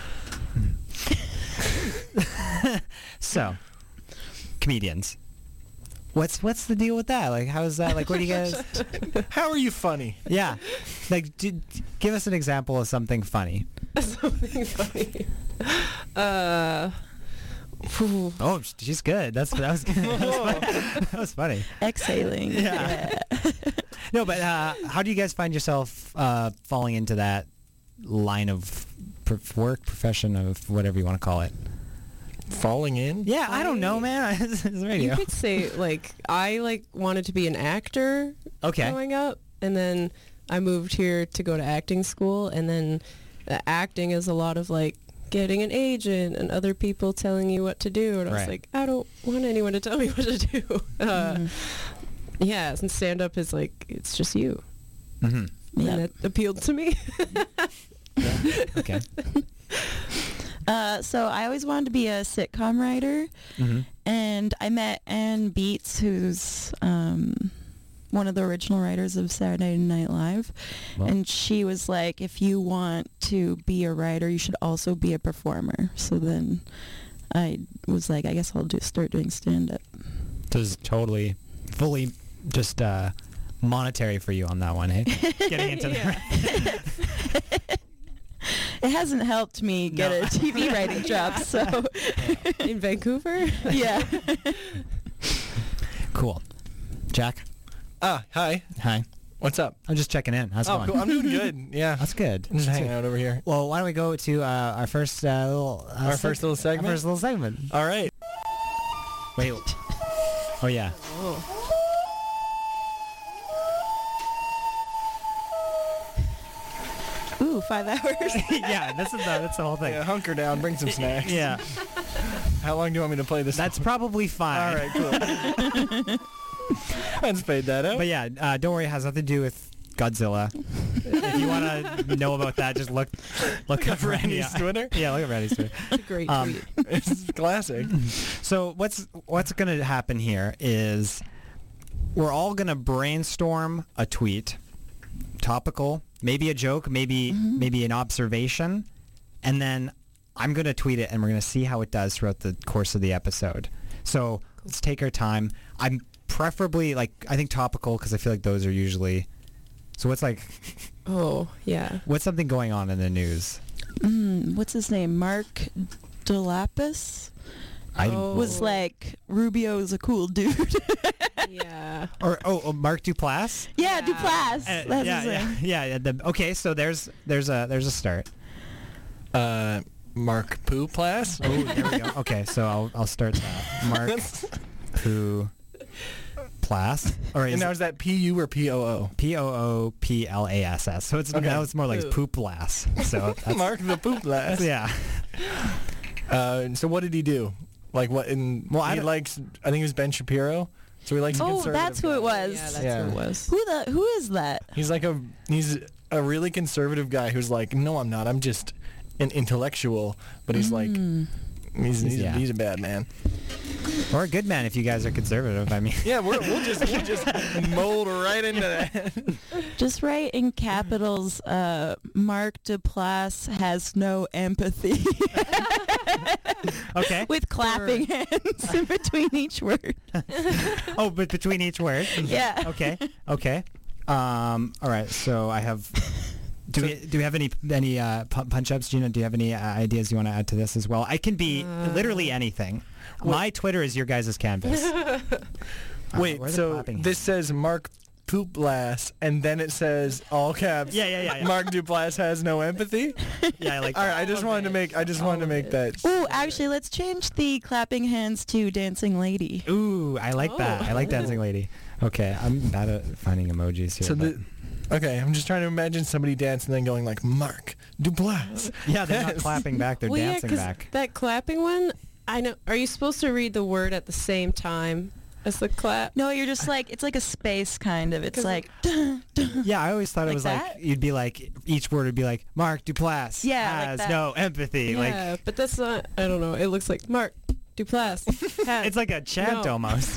So, comedians. What's what's the deal with that? Like, how is that? Like, what do you guys? How are you funny? Yeah, like, do, give us an example of something funny. Something funny. Uh. phew. Oh, she's good. That's that was good. That was funny. That was funny. Exhaling. Yeah. No, but uh, how do you guys find yourself uh, falling into that line of prof- work, profession, of whatever you want to call it? Falling in? Yeah, I don't know, man. It's radio. You could say like I like wanted to be an actor Okay. growing up, and then I moved here to go to acting school, and then the acting is a lot of like getting an agent and other people telling you what to do, and I was Right. like, I don't want anyone to tell me what to do. Uh, Mhm. Yeah, and stand up is like it's just you, Mm-hmm. Yeah. and it appealed to me. Okay. Uh, so I always wanted to be a sitcom writer, Mm-hmm. and I met Ann Beats, who's um, one of the original writers of Saturday Night Live, Well. and she was like, if you want to be a writer, you should also be a performer. So then I was like, I guess I'll do start doing stand-up. So it's totally, fully, just uh, monetary for you on that one, hey? Getting into the. It hasn't helped me get No. a T V writing job, so In Vancouver. yeah. Cool. Jack? Ah, hi. Hi. What's up? I'm just checking in. How's it Oh, going? cool. I'm doing good. Yeah. That's good. I'm just That's hanging good. out over here. Well, why don't we go to uh, our first uh, little... Uh, Our seg- first little segment? Our first little segment. All right. Wait. Oh, yeah. Ooh, five hours. Yeah, this is the, that's the whole thing. Yeah, hunker down. Bring some snacks. Yeah. How long do you want me to play this? That's probably fine. All right, cool. Let's fade that out. But yeah, uh, don't worry. It has nothing to do with Godzilla. If you want to know about that, just look look up Randy's Randy. Twitter? Yeah, look at Randy's Twitter. It's a great Um, tweet. It's classic. So what's what's going to happen here is we're all going to brainstorm a tweet, topical, maybe a joke, maybe Mm-hmm. maybe an observation, and then I'm going to tweet it, and we're going to see how it does throughout the course of the episode. So let's take our time. I'm preferably like I think topical because I feel like those are usually. So what's like? Oh, yeah. What's something going on in the news? Mm, what's his name? Mark DeLapis? I Oh. Was like, Rubio's a cool dude. Yeah. or oh, oh Mark Duplass. yeah, Duplass. Uh, That's yeah, his yeah, name. yeah, yeah. The, okay, so there's there's a there's a start. Uh, Mark Pooplass. Oh, there we go. Okay, so I'll I'll start that. Mark Poo Plass. Or And is now it is that P U or P O O? P O O P L A S S. So it's Okay. now it's more like Poo. Poop Lass. So that's, Mark the Pooplass. yeah. Uh, so what did he do? Like what? In Well, I he don't- likes. I think it was Ben Shapiro. So he likes. a Oh, conservative that's who guy. it was. Yeah, that's Yeah. who it was. Who the? Who is that? He's like a. He's a really conservative guy who's like, no, I'm not. I'm just an intellectual. But he's like, Mm. he's he's, Yeah. he's a bad man. Or a good man if you guys are conservative. I mean, Yeah, we're, we'll just we'll just mold right into that. Just write in capitals, uh, Mark Duplass has no empathy. okay. With clapping hands in between each word. Oh, but between each word. Yeah. Okay. Okay. Um. All right. So I have. Do we do we have any any uh, pu- punch ups, Gina? Do you have any uh, ideas you want to add to this as well? I can be Uh, literally anything. My Twitter is your guys' canvas. Uh, Wait, where are the so clapping this says Mark Pooplass, and then it says all caps. Yeah, yeah, yeah, yeah. Mark Duplass has no empathy. Yeah, I like. All right, I just wanted to make. I just wanted to make that. Ooh, actually, let's change the clapping hands to dancing lady. Ooh, I like that. I like dancing lady. Okay, I'm bad at finding emojis here. So but- the. Okay, I'm just trying to imagine somebody dancing and then going like Mark Duplass. yeah, they're not Yes. clapping back. They're well, yeah, dancing 'cause back. that clapping one, I know. Are you supposed to read the word at the same time as the clap? No, you're just like, it's like a space kind of. It's 'Cause like, Yeah, I always thought it Like was that? like you'd be like each word would be like Mark Duplass Yeah, like has that. no empathy. Yeah, Like but that's not. I don't know. It looks like Mark Duplass. has it's like a chant no- almost.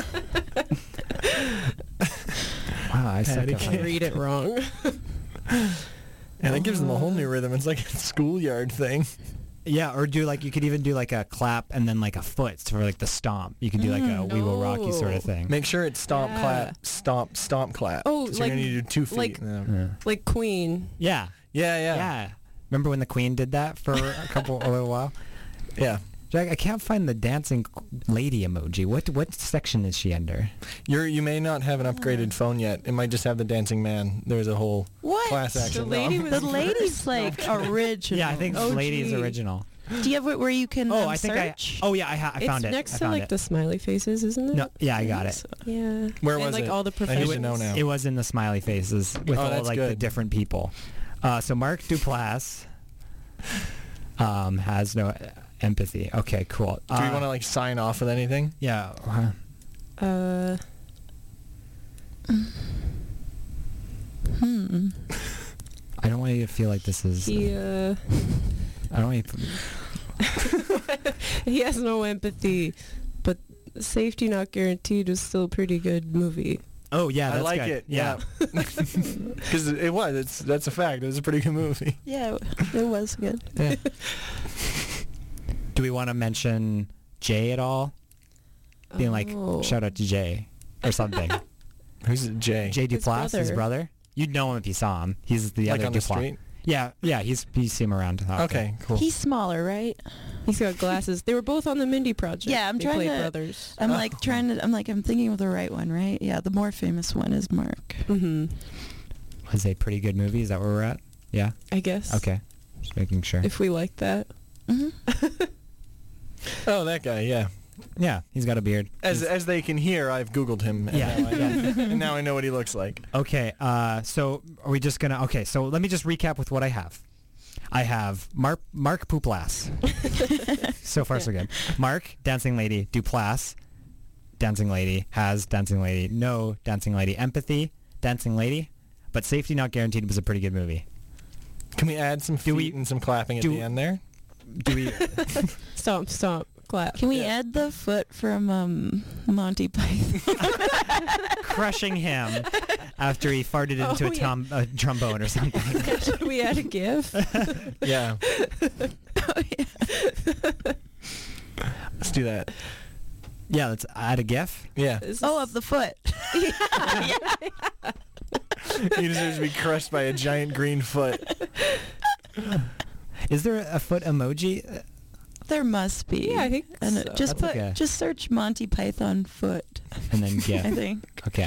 Wow, I suck at I read it wrong. And it gives them a whole new rhythm. It's like a schoolyard thing. Yeah, or do like you could even do like a clap and then like a foot for like the stomp. You could do like a We Will Rock You sort of thing. Make sure it's stomp, Yeah. clap, stomp, stomp, clap. Oh, so like- you're gonna need to do two feet. like- yeah. Like Queen. Yeah, yeah, yeah, yeah. Remember when the Queen did that for a couple a little while? yeah. Jack, I can't find the dancing lady emoji. What what section is she under? You're you may not have an upgraded phone yet. It might just have the dancing man. There's a whole what? class action. The lady No. was The lady's like original. Yeah, I think Oh, lady's gee. original. Do you have it where you can Oh, um, I think search? I. Oh yeah, I, ha- I It's found it. next I to found like it. the smiley faces, isn't it? No, yeah, I got it. So- yeah. Where and was like it? all the I need to know professionals. now. It was in the smiley faces with Oh, all that's like the good. different people. Uh, so Mark Duplass um, has no empathy. Okay, cool. Do we want to like sign off with anything? Yeah. uh, Uh, Hmm. I don't want you to feel like this is. he uh, I don't want you. To, he has no empathy, but Safety Not Guaranteed was still a pretty good movie. oh yeah, I that's like good. it. Yeah, because it was. It's that's a fact. It was a pretty good movie. Yeah, it was good. Yeah. Do we want to mention Jay at all? Being like, Oh. shout out to Jay or something. Who's it? Jay? Jay His Duplass, his brother. brother. You'd know him if you saw him. He's the Like other on the Duplass. street? Yeah, yeah. He's you see him around. out there. Okay, cool. He's smaller, right? He's got glasses. They were both on the Mindy Project. Yeah, I'm they trying played to. brothers. I'm Oh. like trying to. I'm like I'm thinking of the right one, right? Yeah, the more famous one is Mark. Mm-hmm. Was a pretty good movie. Is that where we're at? Yeah. I guess. Okay. Just making sure. If we like that. Mm-hmm. Oh, that guy. Yeah. Yeah, he's got a beard. As as they can hear, I've Googled him. And Yeah. Now I know, and now I know what he looks like. Okay, uh, so are we just gonna? Okay, so let me just recap with what I have. I have Mark Mark Puplas. So far, so good. Mark, Dancing Lady, Duplass, Dancing Lady, Has, Dancing Lady, No, Dancing Lady, Empathy, Dancing Lady, but Safety Not Guaranteed was a pretty good movie. Can we add some feet we- and some clapping at do- the end there? Do we? Stomp, stomp, clap. Can we add the foot from um, Monty Python? Crushing him after he farted into Oh, a, yeah. tom- a trombone or something. Should we add a GIF? Yeah. Let's do that. Yeah, let's add a GIF. Yeah. Oh, of the foot. He deserves to be crushed by a giant green foot. Is there a foot emoji? There must be. Yeah, I think and so. it- just That's put okay. just search Monty Python foot. And then GIF. I think. Okay.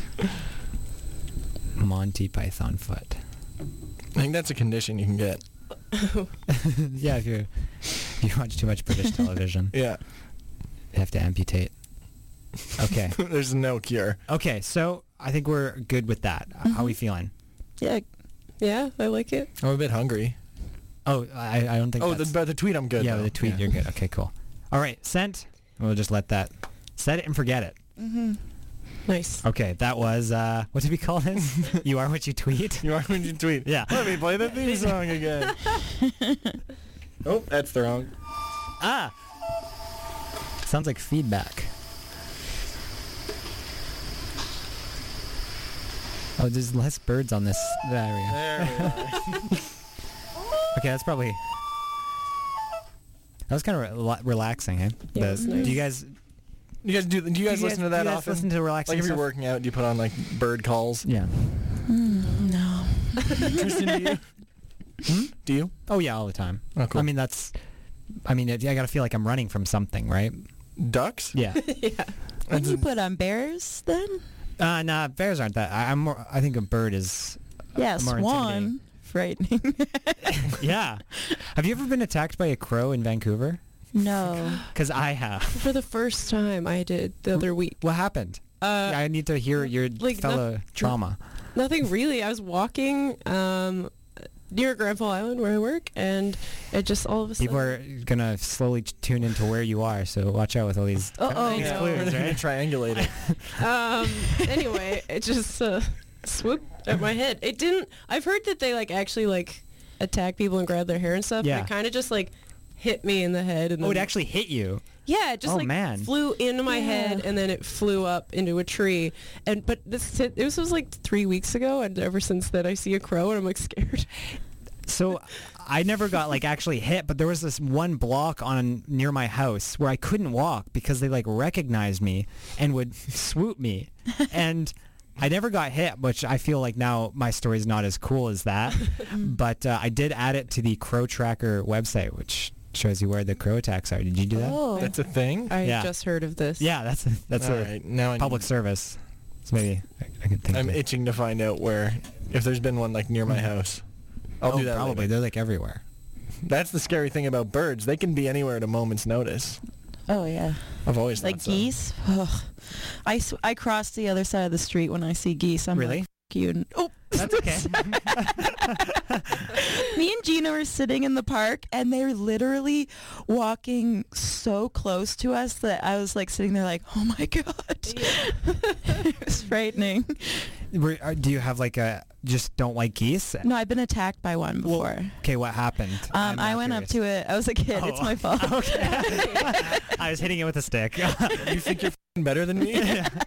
Monty Python foot. I think that's a condition you can get. Yeah, if you if you watch too much British television, Yeah. you have to amputate. Okay. There's no cure. Okay, so I think we're good with that. Uh, How are we feeling? Yeah. Yeah, I like it. I'm a bit hungry. Oh, I, I don't think Oh, the, that's... but the tweet I'm good. yeah, though. with the tweet, Yeah. you're good. Okay, cool. All right, sent. We'll just let that... Set it and forget it. Mm-hmm. Nice. Okay, that was... Uh, what did we call this? You are what you tweet? You are when you tweet. Yeah. Let me play the theme song again. Oh, that's the wrong. Ah! Sounds like feedback. Oh, there's less birds on this area. There we are. Okay, that's probably... That was kind of re- relaxing, eh? Yeah, it was nice. Do you guys... You guys do? Do you guys Do you listen guys- to that do you guys often? listen to relaxing Like if you're stuff? working out, do you put on like bird calls? Yeah. Mm, no. Tristan, do you? Hmm? Do you? Oh, yeah, all the time. Oh, cool. I mean, that's... I mean, it, I gotta feel like I'm running from something, right? Ducks? Yeah. Yeah. When you put on bears, then? Uh, nah, bears aren't that. I, I'm more... I think a bird is... Yeah, more swan. Frightening. Yeah. Have you ever been attacked by a crow in Vancouver? No. Because I have. For the first time, I did the other week. What happened? Uh, I need to hear your like, fellow no- trauma. Nothing really. I was walking um, near Granville Island where I work, and it just all of a sudden... People are gonna slowly t- tune into where you are, so watch out with all these, Uh-oh. these Yeah, clues, we're right? triangulating. um, anyway, it just uh, swooped at my head. It didn't... I've heard that they like actually like attack people and grab their hair and stuff. Yeah. But it kind of just like hit me in the head. And Oh, it then- actually hit you. Yeah, it just Oh, like man. flew into my Yeah. head and then it flew up into a tree. And but this this was like three weeks ago, and ever since then I see a crow and I'm like scared. So I never got like actually hit, but there was this one block on near my house where I couldn't walk because they like recognized me and would swoop me. And I never got hit, which I feel like now my story's not as cool as that. But uh, I did add it to the Crow Tracker website, which shows you where the crow attacks are. Did you do that? Oh. That's a thing? I Yeah. just heard of this. Yeah, that's a, that's All a right, now I public service. So maybe I, I could think I'm of it. itching to find out where, if there's been one like near my house. I'll Oh, do that probably. later. They're like everywhere. That's the scary thing about birds. They can be anywhere at a moment's notice. Oh, yeah. I've always Like thought so. geese. Ugh. I, sw- I cross the other side of the street when I see geese. I'm Really? like, F- you. And, oh, That's okay. me and Gina were sitting in the park, and they're literally walking so close to us that I was like sitting there like, oh my god. It was frightening. Were, are, do you have like a just don't like geese? No, I've been attacked by one before. Okay, what happened? Um, I went up to it. I was a kid. It's Oh. my fault. Okay. I was hitting it with a stick. You think you're f***ing better than me?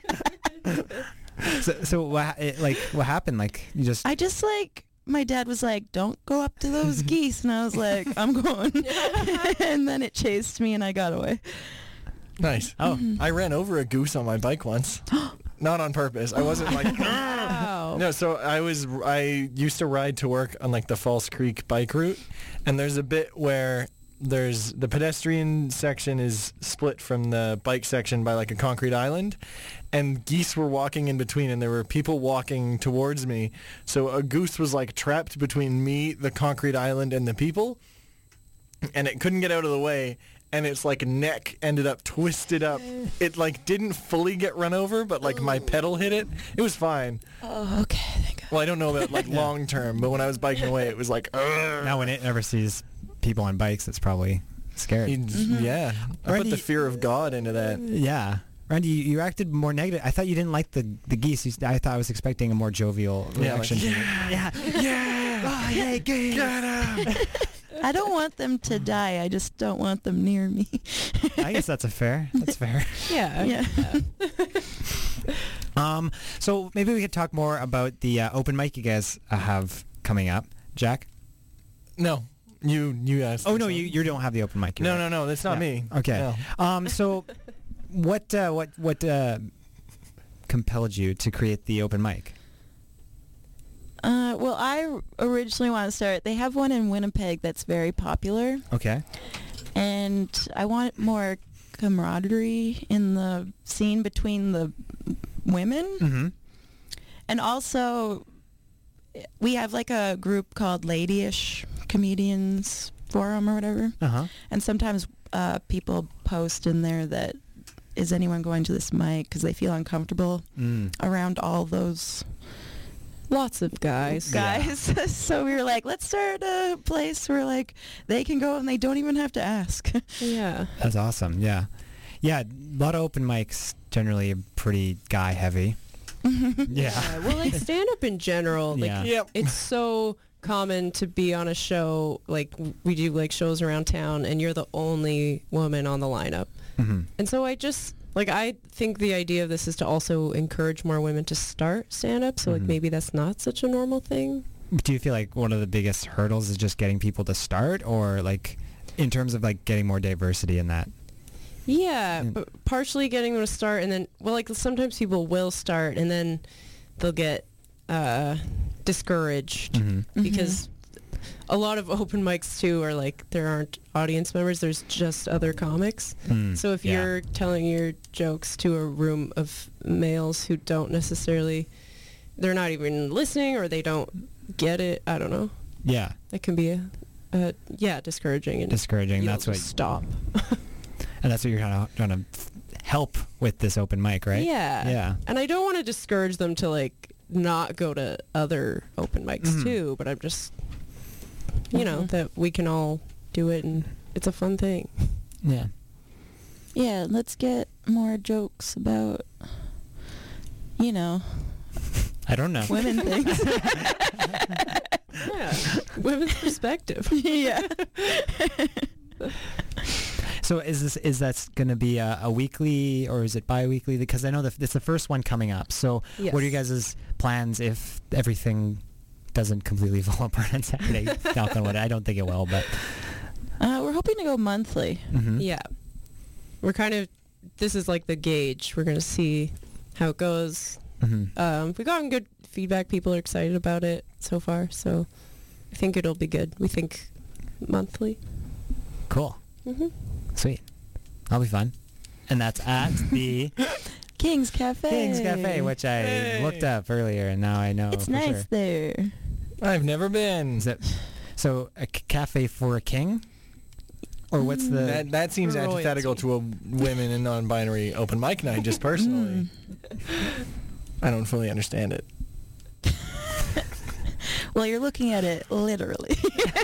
so, so what? ha- It, like, what happened? Like, you just I just like, my dad was like, don't go up to those geese. And I was like, I'm going. And then it chased me and I got away. Nice. Oh. I ran over a goose on my bike once. Not on purpose. I wasn't like... Wow. No, so I was I used to ride to work on like the False Creek bike route, and there's a bit where there's the pedestrian section is split from the bike section by like a concrete island, and geese were walking in between, and there were people walking towards me. So a goose was like trapped between me, the concrete island, and the people, and it couldn't get out of the way. And its like neck ended up twisted up. It like didn't fully get run over, but like my pedal hit it. It was fine. Oh, okay. Thank God. Well, I don't know about like long term, but when I was biking away, it was like. Ugh. Now when it ever sees people on bikes, it's probably scared. Mm-hmm. Yeah, I Randy, put the fear of God into that. Yeah, Randy, you, you acted more negative. I thought you didn't like the the geese. You, I thought I was expecting a more jovial Yeah, reaction. like, to it. yeah, yeah, yeah. Oh, yeah, geese. Get 'em. I don't want them to die. I just don't want them near me. I guess that's a fair. That's fair. Yeah. Yeah. Um. So maybe we could talk more about the uh, open mic you guys uh, have coming up, Jack. No, you you asked. Oh no, you you don't have the open mic. You're No, right. no, no. That's not Yeah. me. Okay. No. Um. So, what uh, what what uh, compelled you to create the open mic? Uh, well, I originally want to start. They have one in Winnipeg that's very popular, Okay. and I want more camaraderie in the scene between the women. Mm-hmm. And also, we have like a group called Ladyish Comedians Forum or whatever. Uh huh. And sometimes uh, people post in there that, is anyone going to this mic? Because they feel uncomfortable Mm. around all those Lots of guys. guys. So we were like, let's start a place where like they can go and they don't even have to ask. Yeah. That's awesome. Yeah. Yeah. A lot of open mics generally pretty guy heavy. Yeah. Well, like stand up in general, like Yeah. Yep. it's so common to be on a show, like we do like shows around town and you're the only woman on the lineup. Mm-hmm. And so I just like I think the idea of this is to also encourage more women to start stand up, so like Mhm. maybe that's not such a normal thing. Do you feel like one of the biggest hurdles is just getting people to start, or like in terms of like getting more diversity in that? Yeah, Mm. but partially getting them to start, and then well, like sometimes people will start and then they'll get uh, discouraged Mm-hmm. because a lot of open mics too are like there aren't audience members. There's just other comics. Mm, So if yeah. you're telling your jokes to a room of males who don't necessarily, they're not even listening or they don't get it. I don't know. Yeah. That can be a, a yeah discouraging and Discouraging. you'll That's what. just stop. And that's what you're trying to trying to help with this open mic, right? Yeah. Yeah. And I don't want to discourage them to like not go to other open mics Mhm. too, but I'm just, you know, Mhm. that we can all do it and it's a fun thing. Yeah. Yeah, let's get more jokes about, you know, I don't know. women things. Yeah. Women's perspective. Yeah. So is this is that going to be a, a weekly or is it bi-weekly? Because I know that it's the first one coming up. So Yes. what are you guys' plans if everything doesn't completely fall apart on Saturday? Knock on wood. I don't think it will, but Uh, we're hoping to go monthly. mhm. Yeah. We're kind of, this is like the gauge. We're going to see how it goes. Mhm. Um, we've gotten good feedback. People are excited about it so far. So I think it'll be good. We think monthly. Cool. hmm Sweet. That'll be fun. And that's at the King's Cafe. King's Cafe, which I Hey. looked up earlier, and now I know It's for nice sure. there. I've never been. Is that so? A c- cafe for a king, or what's the? That that seems Royalty. antithetical to a women and non-binary open mic night. Just personally, I don't fully understand it. Well, you're looking at it literally.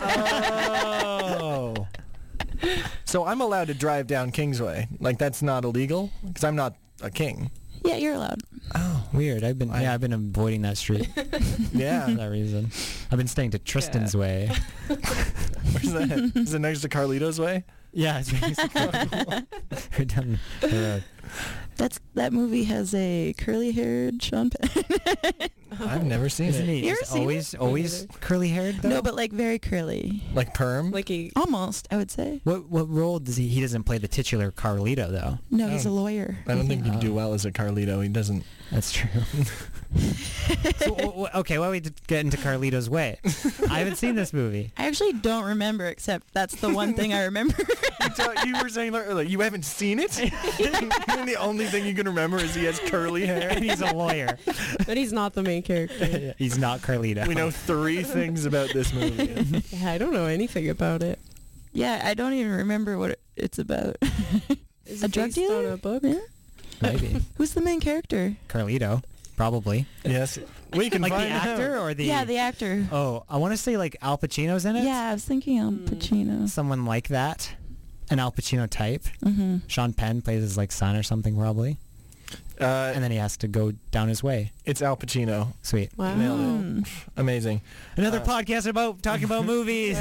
Oh. So I'm allowed to drive down Kingsway. Like that's not illegal because I'm not a king. Yeah, you're allowed. Oh, weird. I've been I- yeah, I've been avoiding that street Yeah. for that reason. I've been staying to Tristan's Way. Where's that? Is it next to Carlito's Way? Yeah, it's basically we're down the road. That's that movie has a curly-haired Sean Penn. I've never seen Isn't it. he You ever just seen always it? always curly haired? No, but like very curly. Like perm? Like he Almost, I would say. What what role does he? He doesn't play the titular Carlito though. No, I he's a don't- lawyer. I don't think he'd do well as a Carlito. He doesn't. That's true. so, w- w- okay, why don't we d- get into Carlito's Way? I haven't seen this movie. I actually don't remember, except that's the one thing I remember. You, tell- you were saying earlier, you haven't seen it? And the only thing you can remember is he has curly hair. And he's a lawyer. but he's not the main character. He's not Carlito. We know three things about this movie. Yeah, I don't know anything about it. Yeah, I don't even remember what it- it's about. Is A it drug based dealer? on a book? Yeah. Maybe Who's the main character? Carlito, probably. Yes. We can Like the find actor out. or the Yeah, the actor. Oh, I want to say like Al Pacino's in it. Yeah, I was thinking Al Pacino. Someone like that, an Al Pacino type. Mm-hmm. Sean Penn plays his like son or something probably, Uh, and then he has to go down his way. it's Al Pacino. Sweet. Wow. Nailed it. Mm. Amazing. Another Uh, podcast about talking about movies.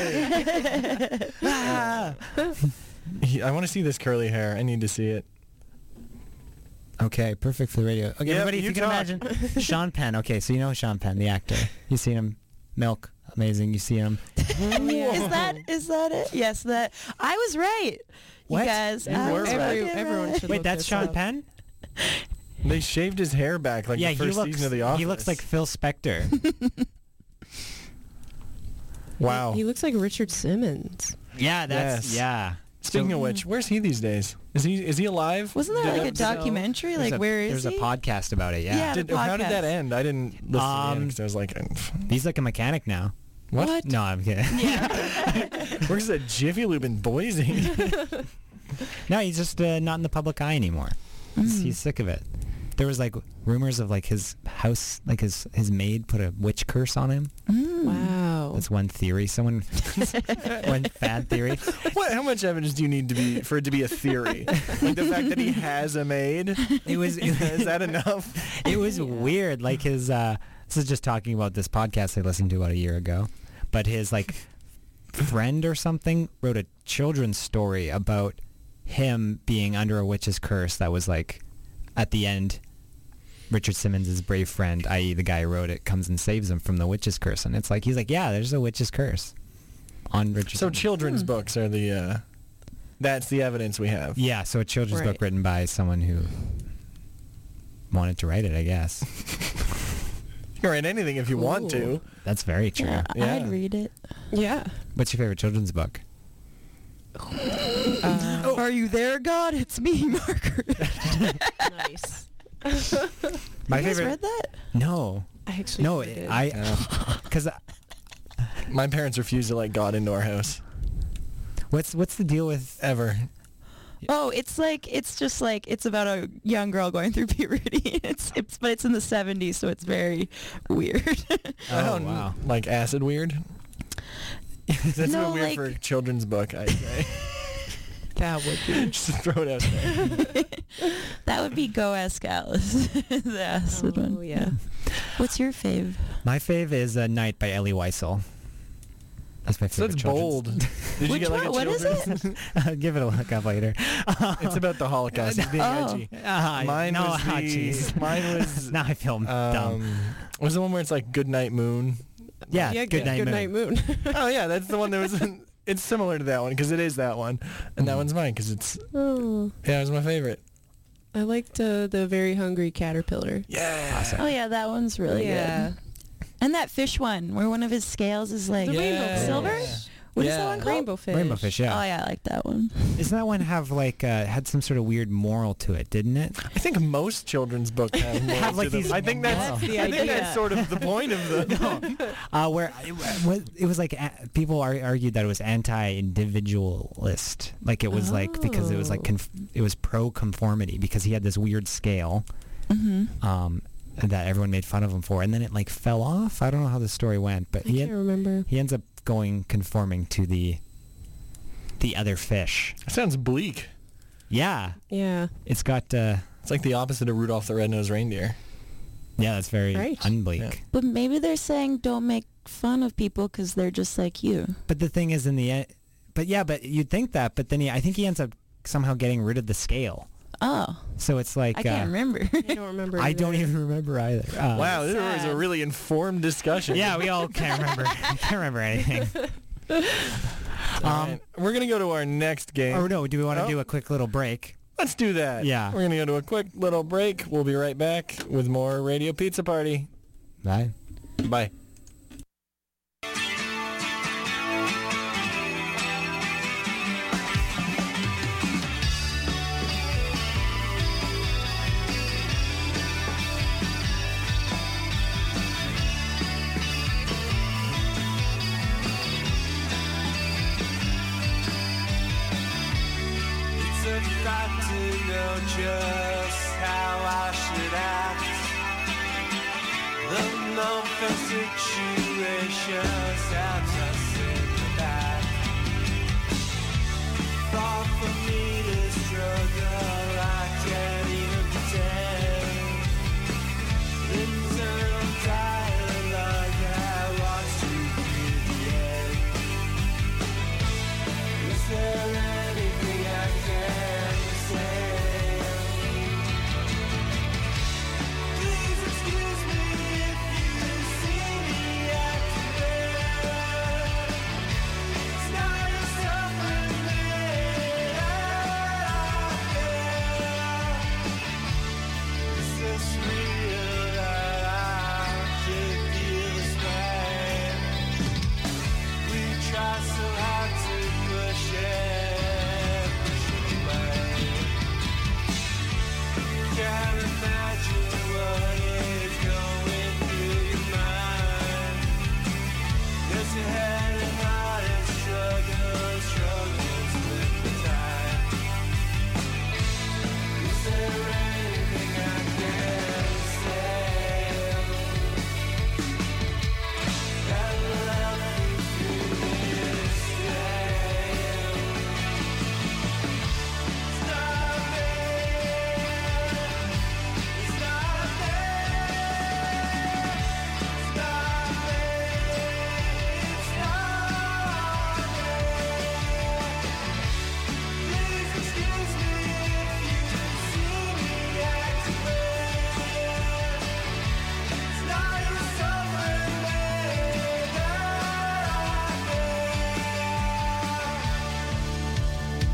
Ah. He, I want to see this curly hair. I need to see it. Okay, perfect for the radio. Okay, Yep, everybody, if you you can talk. imagine Sean Penn. Okay, so you know Sean Penn, the actor. You seen him, Milk, amazing. You see him. Is that is that it? Yes, that I was right. What? You guys, You I were was right. Every, fucking everyone right. should Wait, look that's this Sean up. Penn. They shaved his hair back like yeah, the first he looks. season of The Office. He looks like Phil Spector. Wow. He looks like Richard Simmons. yeah, that's Yes. yeah. Speaking So- of which, where's he these days? Is he is he alive? Wasn't there Did like a it- documentary? There's Like a, where is There's he? a podcast about it. Yeah. Yeah. Did, the how did that podcast. end? I didn't listen to Um, it because I was like, He's like a mechanic now. what? No, I'm kidding. Where's that Jiffy Lube in Boise? No, he's just uh, not in the public eye anymore. He's, he's sick of it. There was like rumors of like his house, like his his maid put a witch curse on him. Mm. Wow. That's one theory. Someone, one bad theory. What? How much evidence do you need to be for it to be a theory? Like the fact that he has a maid. It was. Is that enough? It was weird. Like his. Uh, this is just talking about this podcast I listened to about a year ago, but his like friend or something wrote a children's story about him being under a witch's curse. That was like, at the end, Richard Simmons' brave friend, that is the guy who wrote it, comes and saves him from the witch's curse. And it's like, he's like, yeah, there's a witch's curse on Richard So Simmons. children's books are the. Uh, that's the evidence we have. Yeah, so a children's Right. book written by someone who wanted to write it, I guess. You can write anything if you want to. That's very true. Yeah, Yeah. I'd read it. Yeah. What's your favorite children's book? Uh, Are you there, God? It's me, Margaret. nice. My you guys favorite. read that? No, I actually no, did. I because My parents refuse to let God into our house what's what's the deal with ever. Oh, it's like it's just like it's about a young girl going through puberty. It's it's but it's in the seventies, so it's very weird. I Oh, don't wow. like acid weird. That's No, a bit weird like- for a children's book, I'd say. That would be. Just to throw it out there. That would be Go Ask Alice, the acid Oh, one. yeah. What's your fave? my fave is uh, Night by Elie Wiesel. That's my So favorite. that's bold. children's- Did you Which get like one? a What is children's? it? Give it a look up later. It's about the Holocaust. It's being Oh. edgy. Ah, Mine no, was ah, the- jeez. mine was, now I feel dumb. Um, was the one where it's like Good Night Moon? Yeah, yeah, Good Night Good Moon. Night Moon. Oh yeah, that's the one that was. It's similar to that one because it is that one, and that one's mine because it's Oh, yeah, it was my favorite. I liked uh, the Very Hungry Caterpillar. Yeah. Oh yeah, that one's really Yeah. good. And that fish one, where one of his scales is like The rainbow fish. silver. What is Yeah. that one called? Rainbow fish. Rainbow Fish, Oh yeah. yeah, I like that one. Isn't that one have like uh, had some sort of weird moral to it? Didn't it? I think most children's books have, moral Have, like, to them. these I think that's morals. The I think idea. that's sort of the point of the. Uh, where it was, it was like a, people ar- argued that it was anti-individualist, like it was like because it was like Oh. conf- it was pro-conformity because he had this weird scale Mm-hmm. um, that everyone made fun of him for, and then it like fell off. I don't know how the story went, but I he can't en- remember. he ends up going conforming to the the other fish. Sounds bleak. Yeah, Yeah. it's got uh, It's like the opposite of Rudolph the Red-Nosed Reindeer. yeah, that's very Right. unbleak. Yeah. But maybe they're saying don't make fun of people because they're just like you. But the thing is, in the end, but yeah, but you'd think that, but then he, I think he ends up somehow getting rid of the scale. Oh. So it's like I can't uh, remember. I don't remember. I either. don't even remember either. Uh, Wow, this sad. was a really informed discussion. Yeah, we all can't remember. Can't remember anything. All Um, right, we're gonna go to our next game. or no, do we want to Oh. do a quick little break? Let's do that. Yeah. We're gonna go to a quick little break. We'll be right back with more Radio Pizza Party. Bye. Bye. It's a fact to know just how I should act. The non-fair situations have us in the back. Far from me to struggle, I can't even pretend. Internal dialogue that wants to be the end. Is there anything I can say? Please excuse me if you see me acting bad. It's not yourself and me I feel. Is this real that I should feel this way? We try so hard to push it, push it away. Can't imagine what is going through your mind. There's your head and heart and struggles, struggles with the time. Is there anything I can say that'll help you through this day? It's not me. It's not me. It's not me. It's not me. Please excuse me if you see me acting weird. It's not yourself and me that I feel.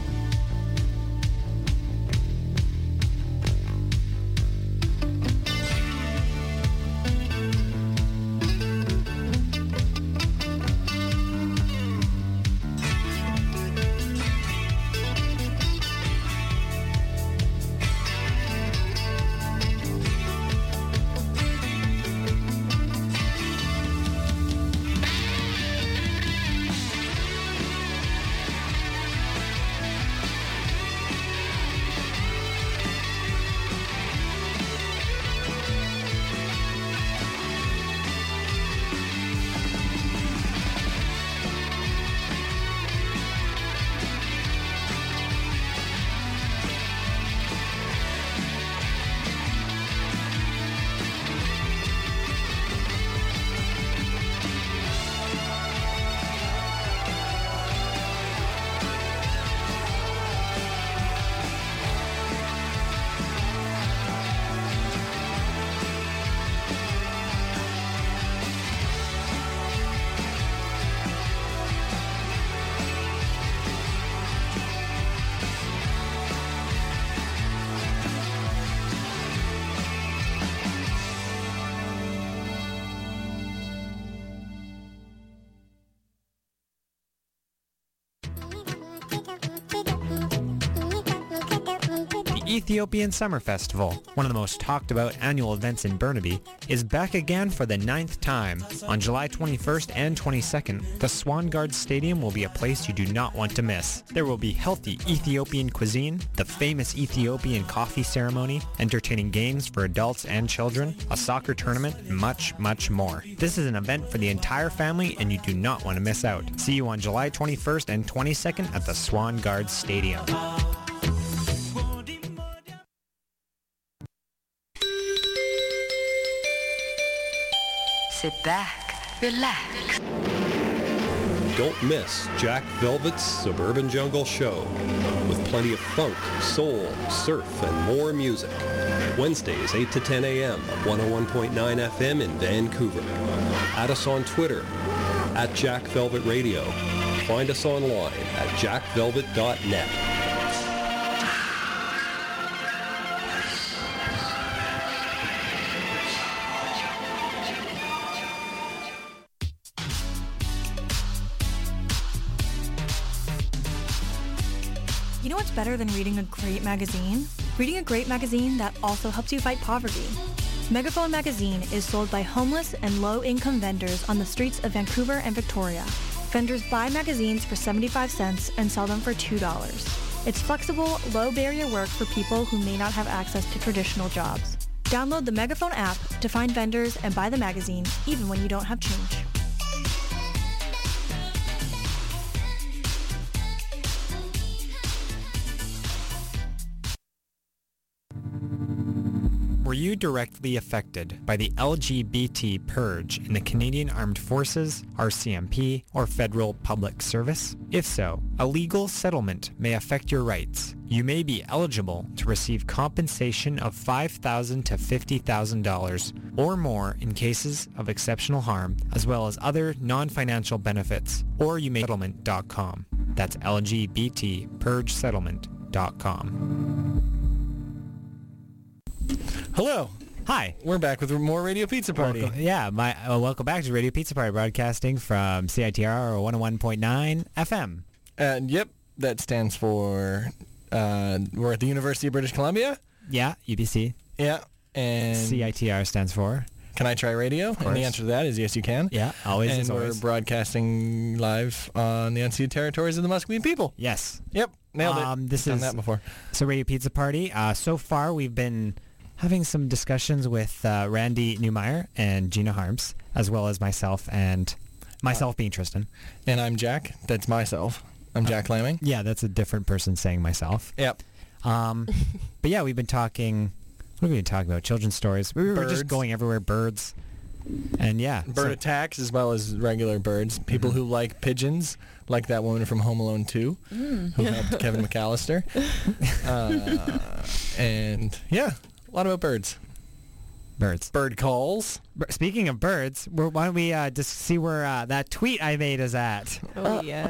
The Ethiopian Summer Festival, one of the most talked about annual events in Burnaby, is back again for the ninth time. On July twenty-first and twenty-second, the Swangard Stadium will be a place you do not want to miss. There will be healthy Ethiopian cuisine, the famous Ethiopian coffee ceremony, entertaining games for adults and children, a soccer tournament, and much, much more. This is an event for the entire family and you do not want to miss out. See you on July twenty-first and twenty-second at the Swangard Stadium. Sit back, relax. don't miss Jack Velvet's Suburban Jungle Show with plenty of funk, soul, surf, and more music. Wednesdays, eight to ten a.m. at one oh one point nine F M in Vancouver. Add us on Twitter at Jack Velvet Radio. Find us online at jack velvet dot net. You know what's better than reading a great magazine? Reading a great magazine that also helps you fight poverty. Megaphone Magazine is sold by homeless and low-income vendors on the streets of Vancouver and Victoria. Vendors buy magazines for seventy-five cents and sell them for two dollars. It's flexible, low-barrier work for people who may not have access to traditional jobs. Download the Megaphone app to find vendors and buy the magazine, even when you don't have change. Were you directly affected by the L G B T purge in the Canadian Armed Forces, R C M P, or Federal Public Service? If so, a legal settlement may affect your rights. You may be eligible to receive compensation of five thousand dollars to fifty thousand dollars or more in cases of exceptional harm, as well as other non-financial benefits, or you may settlement dot com. That's L G B T purge settlement dot com. Hello. Hi. We're back with more Radio Pizza Party. Welcome, yeah, my uh, welcome back to Radio Pizza Party, broadcasting from C I T R one oh one point nine F M. And yep, that stands for uh, we're at the University of British Columbia. Yeah, U B C. Yeah, and C I T R stands for Can I Try Radio? And the answer to that is yes, you can. Yeah, always. And is we're always. broadcasting live on the unceded territories of the Musqueam people. Yes. Yep, nailed it. Um, this Done is that before. So Radio Pizza Party. Uh, so far, we've been having some discussions with uh, Randy Newmeyer and Gina Harms, as well as myself and myself uh, being Tristan. And I'm Jack. That's myself. I'm Jack uh, Laming. Yeah, that's a different person saying myself. Yep. Um, but yeah, we've been talking. What have we been talking about? Children's stories. We were birds. just going everywhere. Birds. And yeah. Bird so. attacks as well as regular birds. People mm-hmm. who like pigeons, like that woman from Home Alone two, mm. who helped Kevin McAllister. Uh, and yeah. A lot about birds. Birds. Bird calls. Speaking of birds, why don't we uh, just see where uh, that tweet I made is at? Oh, yeah.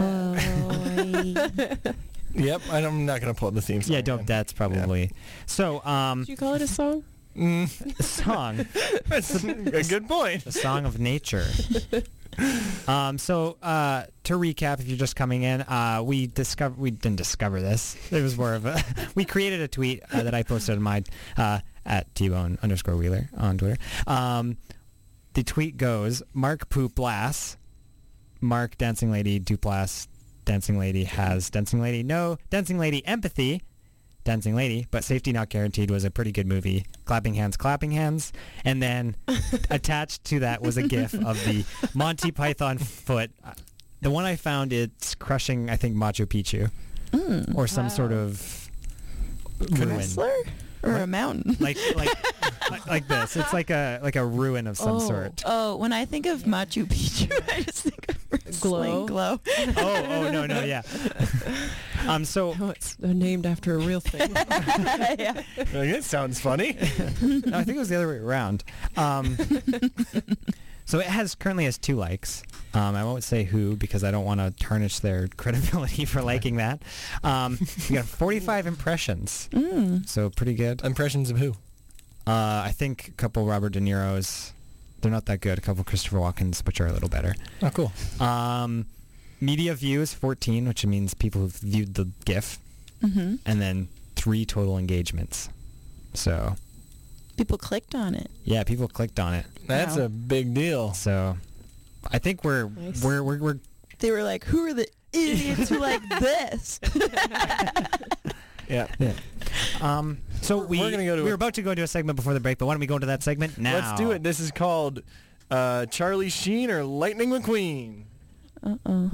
Yep, I'm not going to pull up the theme song. Yeah, don't. Again. That's probably. Yeah. So, um... Did you call it a song? Mm, a song. That's a, a good point. A song of nature. um, so uh, to recap, if you're just coming in, uh, we discover we didn't discover this. It was more of a we created a tweet uh, that I posted on my uh, at T-Bone underscore Wheeler on Twitter. Um, the tweet goes: Mark Poop Lass, Mark Dancing Lady Duplass, Dancing Lady has Dancing Lady no Dancing Lady empathy. Dancing Lady, but Safety Not Guaranteed was a pretty good movie. Clapping Hands, Clapping Hands. And then attached to that was a gif of the Monty Python foot. The one I found, it's crushing, I think, Machu Picchu. Mm, or some wow. sort of ruin. Wrestler? Or like, a mountain. Like like, like like this. It's like a like a ruin of some oh. sort. Oh, when I think of Machu Picchu, I just think of Glow. Glow. oh, oh, no, no, yeah. Um, so no, it's named after a real thing. Yeah. It sounds funny. No, I think it was the other way around. Um, so it has currently has two likes. Um, I won't say who because I don't want to tarnish their credibility for liking that. Um, we got forty-five impressions, mm. so pretty good. Impressions of who? Uh, I think a couple Robert De Niro's. They're not that good. A couple Christopher Walken's, which are a little better. Oh, cool. Um, media views fourteen, which means people who've viewed the GIF, mm-hmm. and then three total engagements. So people clicked on it. Yeah, people clicked on it. That's wow. a big deal. So I think we're nice. we're, we're we're they were like, who are the idiots who like this? Yeah. Yeah. Um, so we're, we we're gonna go to we a, were about to go into a segment before the break, but why don't we go into that segment now? Let's do it. This is called uh, Charlie Sheen or Lightning McQueen. Uh-oh.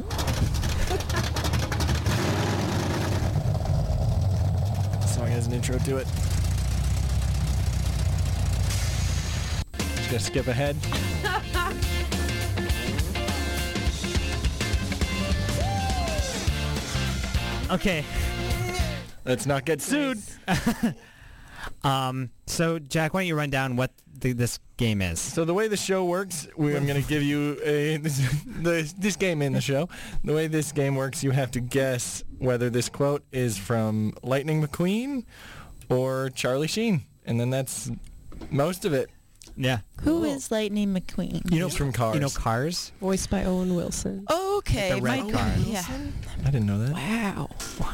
This song has an intro to it. Just gonna skip ahead. Okay. Let's not get sued. Um, so, Jack, why don't you run down what the, this game is? So the way the show works, we, I'm going to give you a this, the, this game in the show. The way this game works, you have to guess whether this quote is from Lightning McQueen or Charlie Sheen. And then that's most of it. Yeah. Who is Lightning McQueen? You know, from Cars. You know Cars? Voiced by Owen Wilson. Okay. The red my, car. Yeah. I didn't know that. Wow.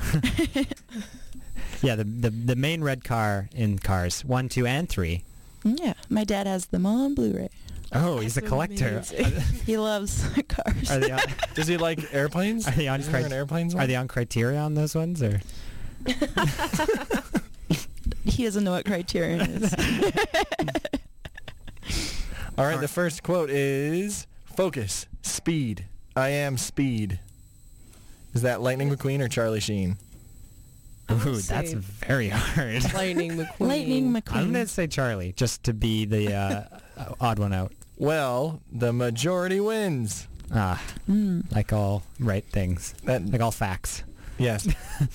Yeah, the, the the main red car in Cars one, two, and three. Yeah. My dad has them on Blu-ray. Oh, he's a collector. He loves cars. Are they on, Does he like airplanes? are they on, Isn't there cri- an airplanes are one? they on Criterion, those ones? Or He doesn't know what Criterion is. All right, the first quote is, focus, speed, I am speed. Is that Lightning McQueen or Charlie Sheen? Ooh, say that's very hard. Lightning McQueen. Lightning I'm McQueen. going to say Charlie, just to be the uh, odd one out. Well, the majority wins. Ah, Mm. like all right things. That, Like all facts. yes.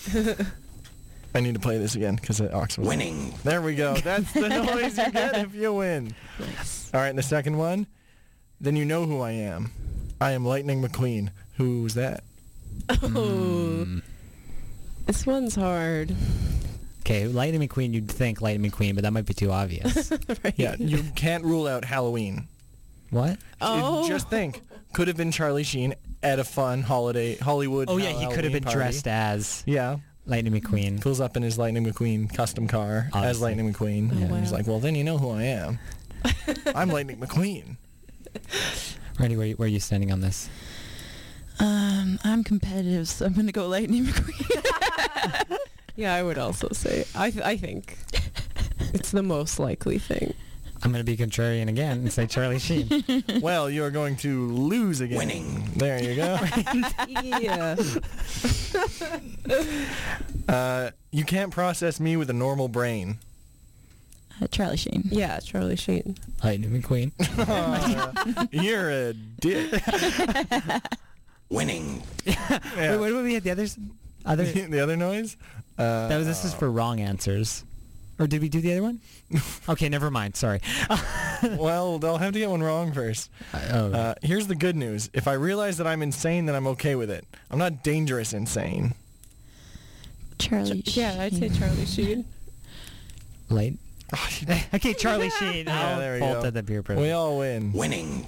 I need to play this again because it Ox was Winning. There we go. That's the noise you get if you win. Nice. All right, and the second one, then you know who I am. I am Lightning McQueen. Who's that? Oh. Mm. This one's hard. Okay, Lightning McQueen, you'd think Lightning McQueen, but that might be too obvious. Right? Yeah, you can't rule out Halloween. What? Oh. Just think, could have been Charlie Sheen at a fun holiday Hollywood. Oh, yeah, he could have been Halloween party. dressed as Yeah, Lightning McQueen. pulls up in his Lightning McQueen custom car as Obviously. Lightning McQueen. Oh, and wow. he's like, well, then you know who I am. I'm Lightning McQueen. Randy, where, where are you standing on this? Um, I'm competitive, so I'm going to go Lightning McQueen. Yeah, I would also say. I th- I think it's the most likely thing. I'm going to be contrarian again and say Charlie Sheen. Well, you're going to lose again. Winning. There you go. Yeah. uh, you can't process me with a normal brain. Uh, Charlie Sheen. Yeah, Charlie Sheen. Lightning McQueen. Uh, you're a dick. Winning. Yeah. Wait, what did we have the others? Other the other noise? Uh, that was this is for wrong answers. Or did we do the other one? Okay, never mind. Sorry. Well, they'll have to get one wrong first. oh, Uh, here's the good news. If I realize that I'm insane, then I'm okay with it. I'm not dangerous insane. Charlie Sheen. Yeah, I'd say Charlie Sheen. Light. Okay, Charlie Sheen. Yeah, I'll there we fault go. at the beer privilege. We all win. Winning.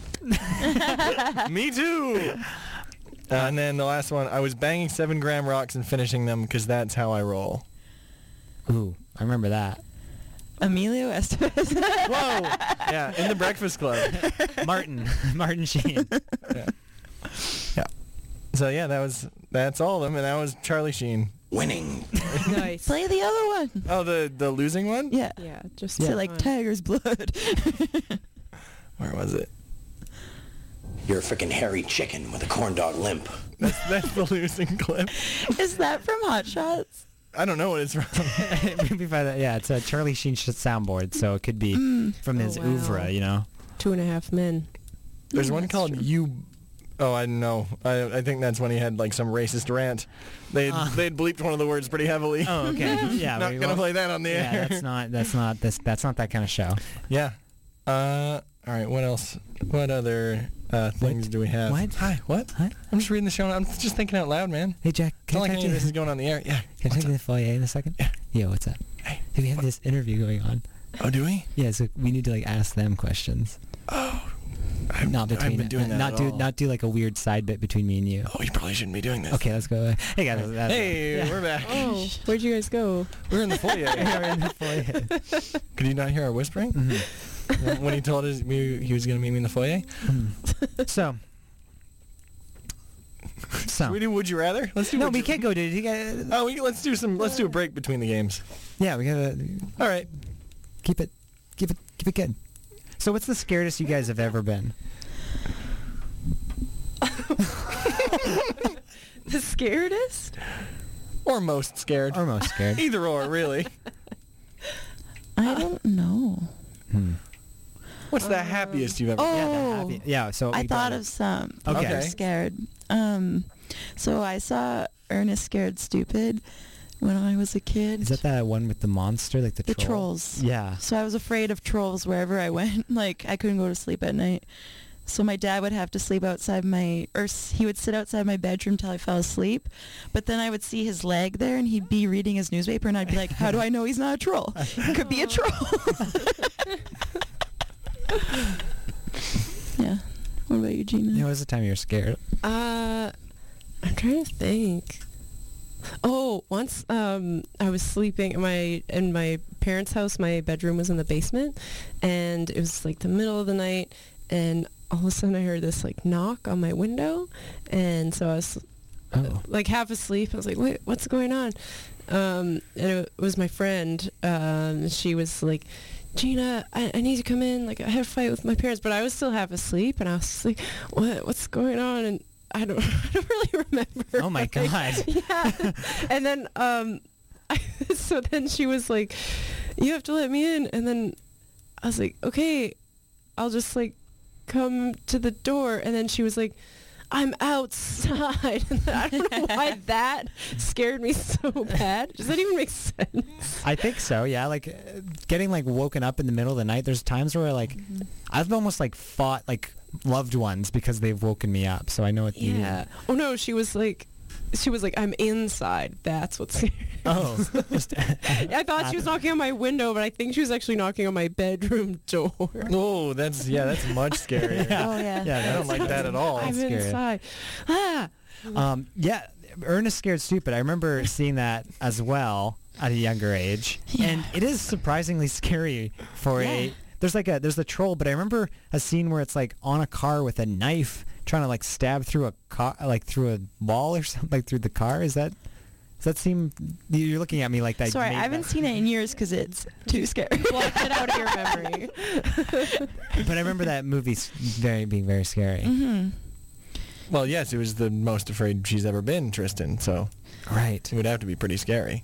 Me too. Uh, and then the last one, I was banging seven gram rocks and finishing them because that's how I roll. Ooh, I remember that. Emilio Estevez. Whoa! Yeah, in the Breakfast Club. Martin. Martin Sheen. Yeah. Yeah. So yeah, that was that's all of them, and that was Charlie Sheen. Winning. Nice. Play the other one. Oh, the the losing one? Yeah. Yeah, just Say for like fun. Tiger's Blood. Where was it? You're a freaking hairy chicken with a corn dog limp. That's, that's the losing clip. Is that from Hot Shots? I don't know what it's from. Maybe by the, yeah, it's a Charlie Sheen sh- soundboard, so it could be from his Oh, wow. oeuvre, you know. Two and a Half Men. There's Mm, one that's called true. You. Oh, I know. I I think that's when he had like some racist rant. They Uh. they'd bleeped one of the words pretty heavily. Oh, okay. Yeah, Not we gonna won't- play that on the Yeah, air. that's not that's not this that's not that kind of show. Yeah. Uh. All right. What else? What other uh, things do we have? What? Hi. What? What? I'm just reading the show. I'm just thinking out loud, man. Hey Jack, It's can not I like talk any to of you? this is going on the air. Yeah. Can I take you to the foyer in a second? Yeah. Yo, what's up? Hey. Hey, we have this interview going on. Oh, do we? Yeah, so we need to like ask them questions. Oh. I've, Not between I've been doing that. not at do all. not do like a weird side bit between me and you. Oh, you probably shouldn't be doing this. Okay, let's go. Hey guys, that's Hey, yeah. we're back. Oh, where'd you guys go? We're in the foyer. We're in the foyer. Could you not hear our whispering? Mhm. When he told us we, he was going to meet me in the foyer? So, so Should we do Would You Rather? Let's do no, Would we You- can't go, dude. You gotta, Oh, we, let's do some. Let's do a break between the games. yeah, we gotta All right. keep it, keep it, keep it good. So, what's the scariest you guys have ever been? The scaredest? Or most scared. Or most scared? Either or, really. I don't know. Hmm. What's the happiest you've ever? Oh, Yeah, the happy, yeah. So I we thought got of some. Okay. I'm scared. Um, so I saw Ernest Scared Stupid when I was a kid. Is that that one with the monster, like the, The troll? trolls. Yeah. So I was afraid of trolls wherever I went. Like, I couldn't go to sleep at night. So my dad would have to sleep outside my, or s- he would sit outside my bedroom till I fell asleep. But then I would see his leg there, and he'd be reading his newspaper, and I'd be like, how do I know he's not a troll? He could be a troll. Yeah. What about you, Gina? Yeah, what was the time you were scared? Uh, I'm trying to think. Oh, once um, I was sleeping in my in my parents' house. My bedroom was in the basement, and it was like the middle of the night, and all of a sudden I heard this like knock on my window, and so I was oh. like half asleep. I was like, "Wait, what's going on?" Um, and it was my friend. Um, she was like, Gina, I, I need to come in. Like, I had a fight with my parents, but I was still half asleep, and I was like, what, what's going on? And I don't, I don't really remember. Oh my God. Like, yeah. And then, um, I, so then she was like, you have to let me in. And then I was like, okay, I'll just like come to the door. And then she was like, I'm outside. I don't know why that scared me so bad. Does that even make sense? I think so, yeah. Like, uh, getting, like, woken up in the middle of the night, there's times where, like, mm-hmm. I've almost, like, fought, like, loved ones because they've woken me up, so I know what you mean. Yeah. Oh, no, she was like, she was like, I'm inside. That's what's scary. Oh. I thought she was knocking on my window, but I think she was actually knocking on my bedroom door. Oh, that's, yeah, that's much scarier. Yeah. Oh, yeah. Yeah, I don't like that at all. I'm scary. inside. Ah. Um, yeah, Ernest Scared Stupid. I remember seeing that as well at a younger age, Yeah. and it is surprisingly scary for Yeah. a. There's like a there's a troll, but I remember a scene where it's like on a car with a knife trying to like stab through a car, like through a wall or something, like through the car. Is that? Does that seem? You're looking at me like that. Sorry, I haven't that. seen it in years because it's too scary. Blocked it out of your memory. But I remember that movie very being very scary. Mm-hmm. Well, yes, it was the most afraid she's ever been, Tristan, so right. It would have to be pretty scary.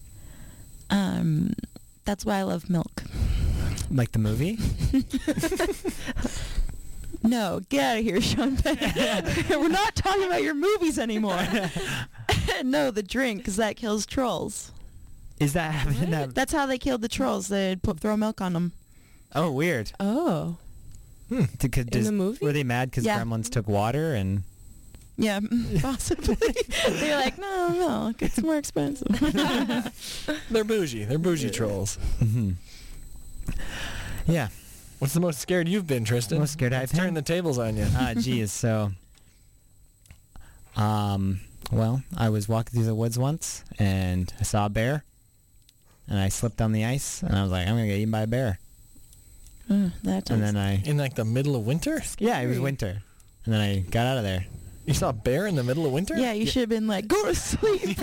Um, that's why I love milk. Like the movie? No, get out of here, Sean Penn. We're not talking about your movies anymore. No, the drink, because that kills trolls. Is that happening? That... That's how they killed the trolls. They'd put, throw milk on them. Oh, weird. Oh. Hmm. To, In the movie? Were they mad because Yeah. gremlins took water and... Yeah, possibly. They're like, no, milk, it's more expensive. They're bougie. They're bougie trolls. Mm-hmm. Yeah. What's the most scared you've been, Tristan? Most scared I've Let's been? turn the tables on you. Ah, geez. So, um, well, I was walking through the woods once, and I saw a bear, and I slipped on the ice, and I was like, I'm gonna get eaten by a bear. Uh, that And then I, In like the middle of winter? yeah, it was winter, and then I got out of there. You saw a bear in the middle of winter? Yeah, you should have been like, go to sleep.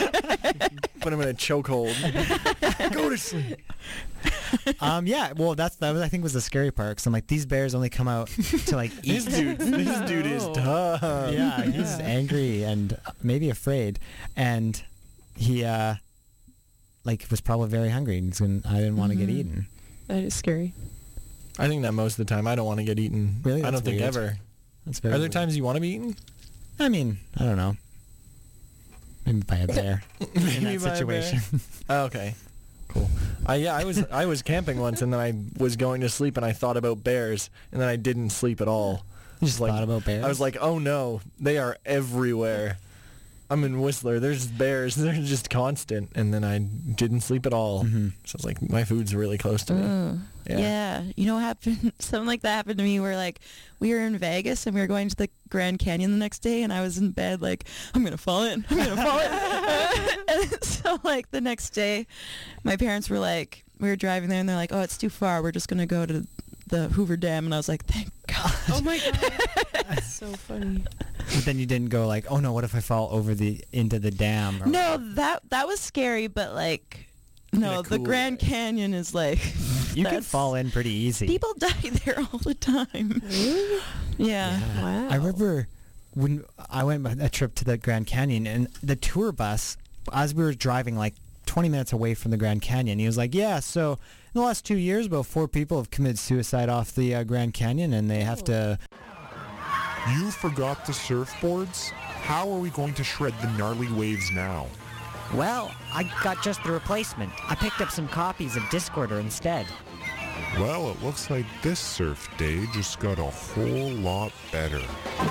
Put him in a chokehold. Go to sleep. Um, yeah, well, that's that was I think was the scary part. Cause I'm like, these bears only come out to like eat. This dude, this dude is tough. Yeah, he's angry and maybe afraid, and he uh, like was probably very hungry. And he's gonna, I didn't want to Mhm. get eaten. That is scary. I think that most of the time I don't want to get eaten. Really? I don't That's think weird. ever. That's very. Are there weird. times you want to be eaten? I mean, I don't know. Maybe by a bear in Maybe that by a situation. Oh, okay. Cool. Uh, yeah, I was I was camping once, and then I was going to sleep, and I thought about bears, and then I didn't sleep at all. You just like, thought about bears? I was like, oh no, they are everywhere. I'm in Whistler. There's bears. They're just constant. And then I didn't sleep at all. Mm-hmm. So it's like, my food's really close to me. Oh, Yeah. yeah. You know what happened? Something like that happened to me where like we were in Vegas and we were going to the Grand Canyon the next day and I was in bed like, I'm going to fall in. I'm going to fall in. And so like the next day, my parents were like, we were driving there and they're like, oh, it's too far. We're just going to go to the Hoover Dam. And I was like, thank God. Oh my God. That's so funny. But then you didn't go like, oh no, what if I fall over the into the dam? Or No, that that was scary, but like, no, a the cool Grand Canyon is like, you could that's- fall in pretty easy. people die there all the time. Yeah. Wow. I remember when I went on a trip to the Grand Canyon and the tour bus, as we were driving like twenty minutes away from the Grand Canyon, he was like, yeah, so in the last two years, about four people have committed suicide off the uh, Grand Canyon and they have to... You forgot the surfboards? How are we going to shred the gnarly waves now? Well, I got just the replacement. I picked up some copies of Discorder instead. Well, it looks like this surf day just got a whole lot better.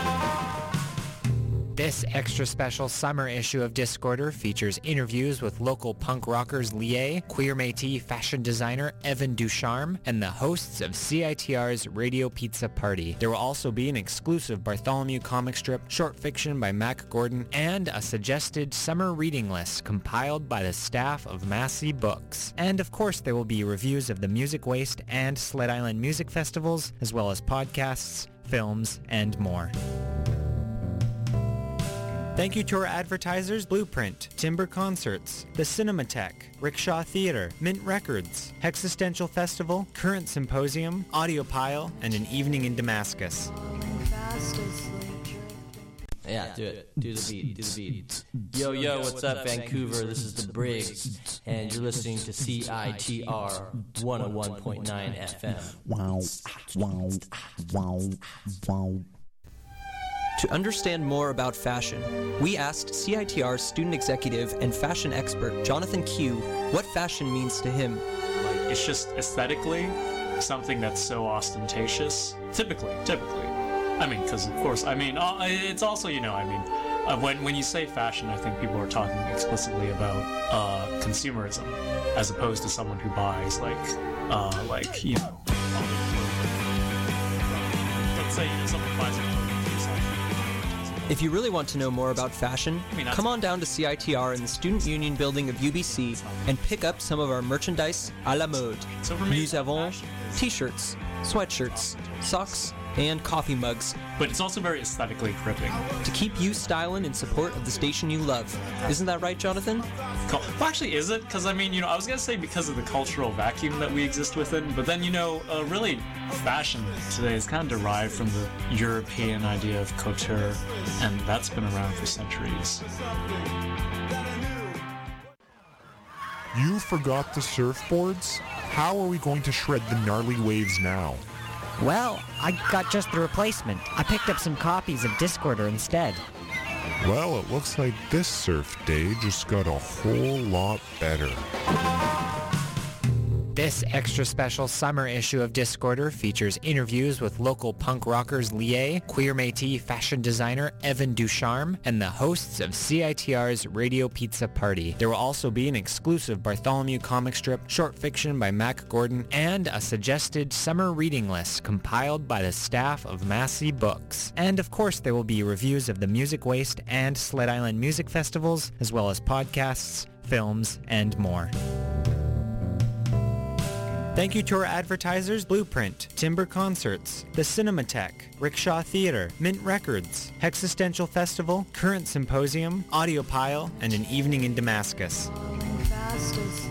This extra special summer issue of Discorder features interviews with local punk rockers Lié, queer Métis fashion designer Evan Ducharme, and the hosts of C I T R's Radio Pizza Party. There will also be an exclusive Bartholomew comic strip, short fiction by Mac Gordon, and a suggested summer reading list compiled by the staff of Massey Books. And of course there will be reviews of the Music Waste and Sled Island music festivals, as well as podcasts, films, and more. Thank you to our advertisers Blueprint, Timber Concerts, the Cinematheque, Rickshaw Theatre, Mint Records, Hexistential Festival, Current Symposium, Audiopile, and An Evening in Damascus. Yeah, do it. Do the beat. Do the beat. Yo, yo, what's up, Vancouver? This is The Briggs, and you're listening to C I T R one oh one point nine F M. Wow, wow, wow, wow. To understand more about fashion, we asked C I T R student executive and fashion expert Jonathan Q what fashion means to him. Like, it's just aesthetically something that's so ostentatious. Typically, typically. I mean, because of course, I mean, uh, it's also, you know, I mean, uh, when when you say fashion, I think people are talking explicitly about uh, consumerism, as opposed to someone who buys like, uh, like you know, let's say someone buys a If you really want to know more about fashion, I mean, come on down to C I T R in the Student Union building of U B C and pick up some of our merchandise à la mode. Nous avons t-shirts, sweatshirts, socks, and coffee mugs. But it's also very aesthetically gripping. To keep you styling in support of the station you love. Isn't that right, Jonathan? Well, actually, is it? Because, I mean, you know, I was going to say because of the cultural vacuum that we exist within, but then, you know, uh, really, fashion today is kind of derived from the European idea of couture, and that's been around for centuries. You forgot the surfboards? How are we going to shred the gnarly waves now? Well, I got just the replacement. I picked up some copies of Discorder instead. Well, it looks like this surf day just got a whole lot better. This extra special summer issue of Discorder features interviews with local punk rockers Lié, queer Métis fashion designer Evan Ducharme, and the hosts of C I T R's Radio Pizza Party. There will also be an exclusive Bartholomew comic strip, short fiction by Mac Gordon, and a suggested summer reading list compiled by the staff of Massey Books. And of course there will be reviews of the Music Waste and Sled Island music festivals, as well as podcasts, films, and more. Thank you to our advertisers Blueprint, Timber Concerts, the Cinematheque, Rickshaw Theatre, Mint Records, Hexistential Festival, Current Symposium, Audiopile, and An Evening in Damascus. Fast as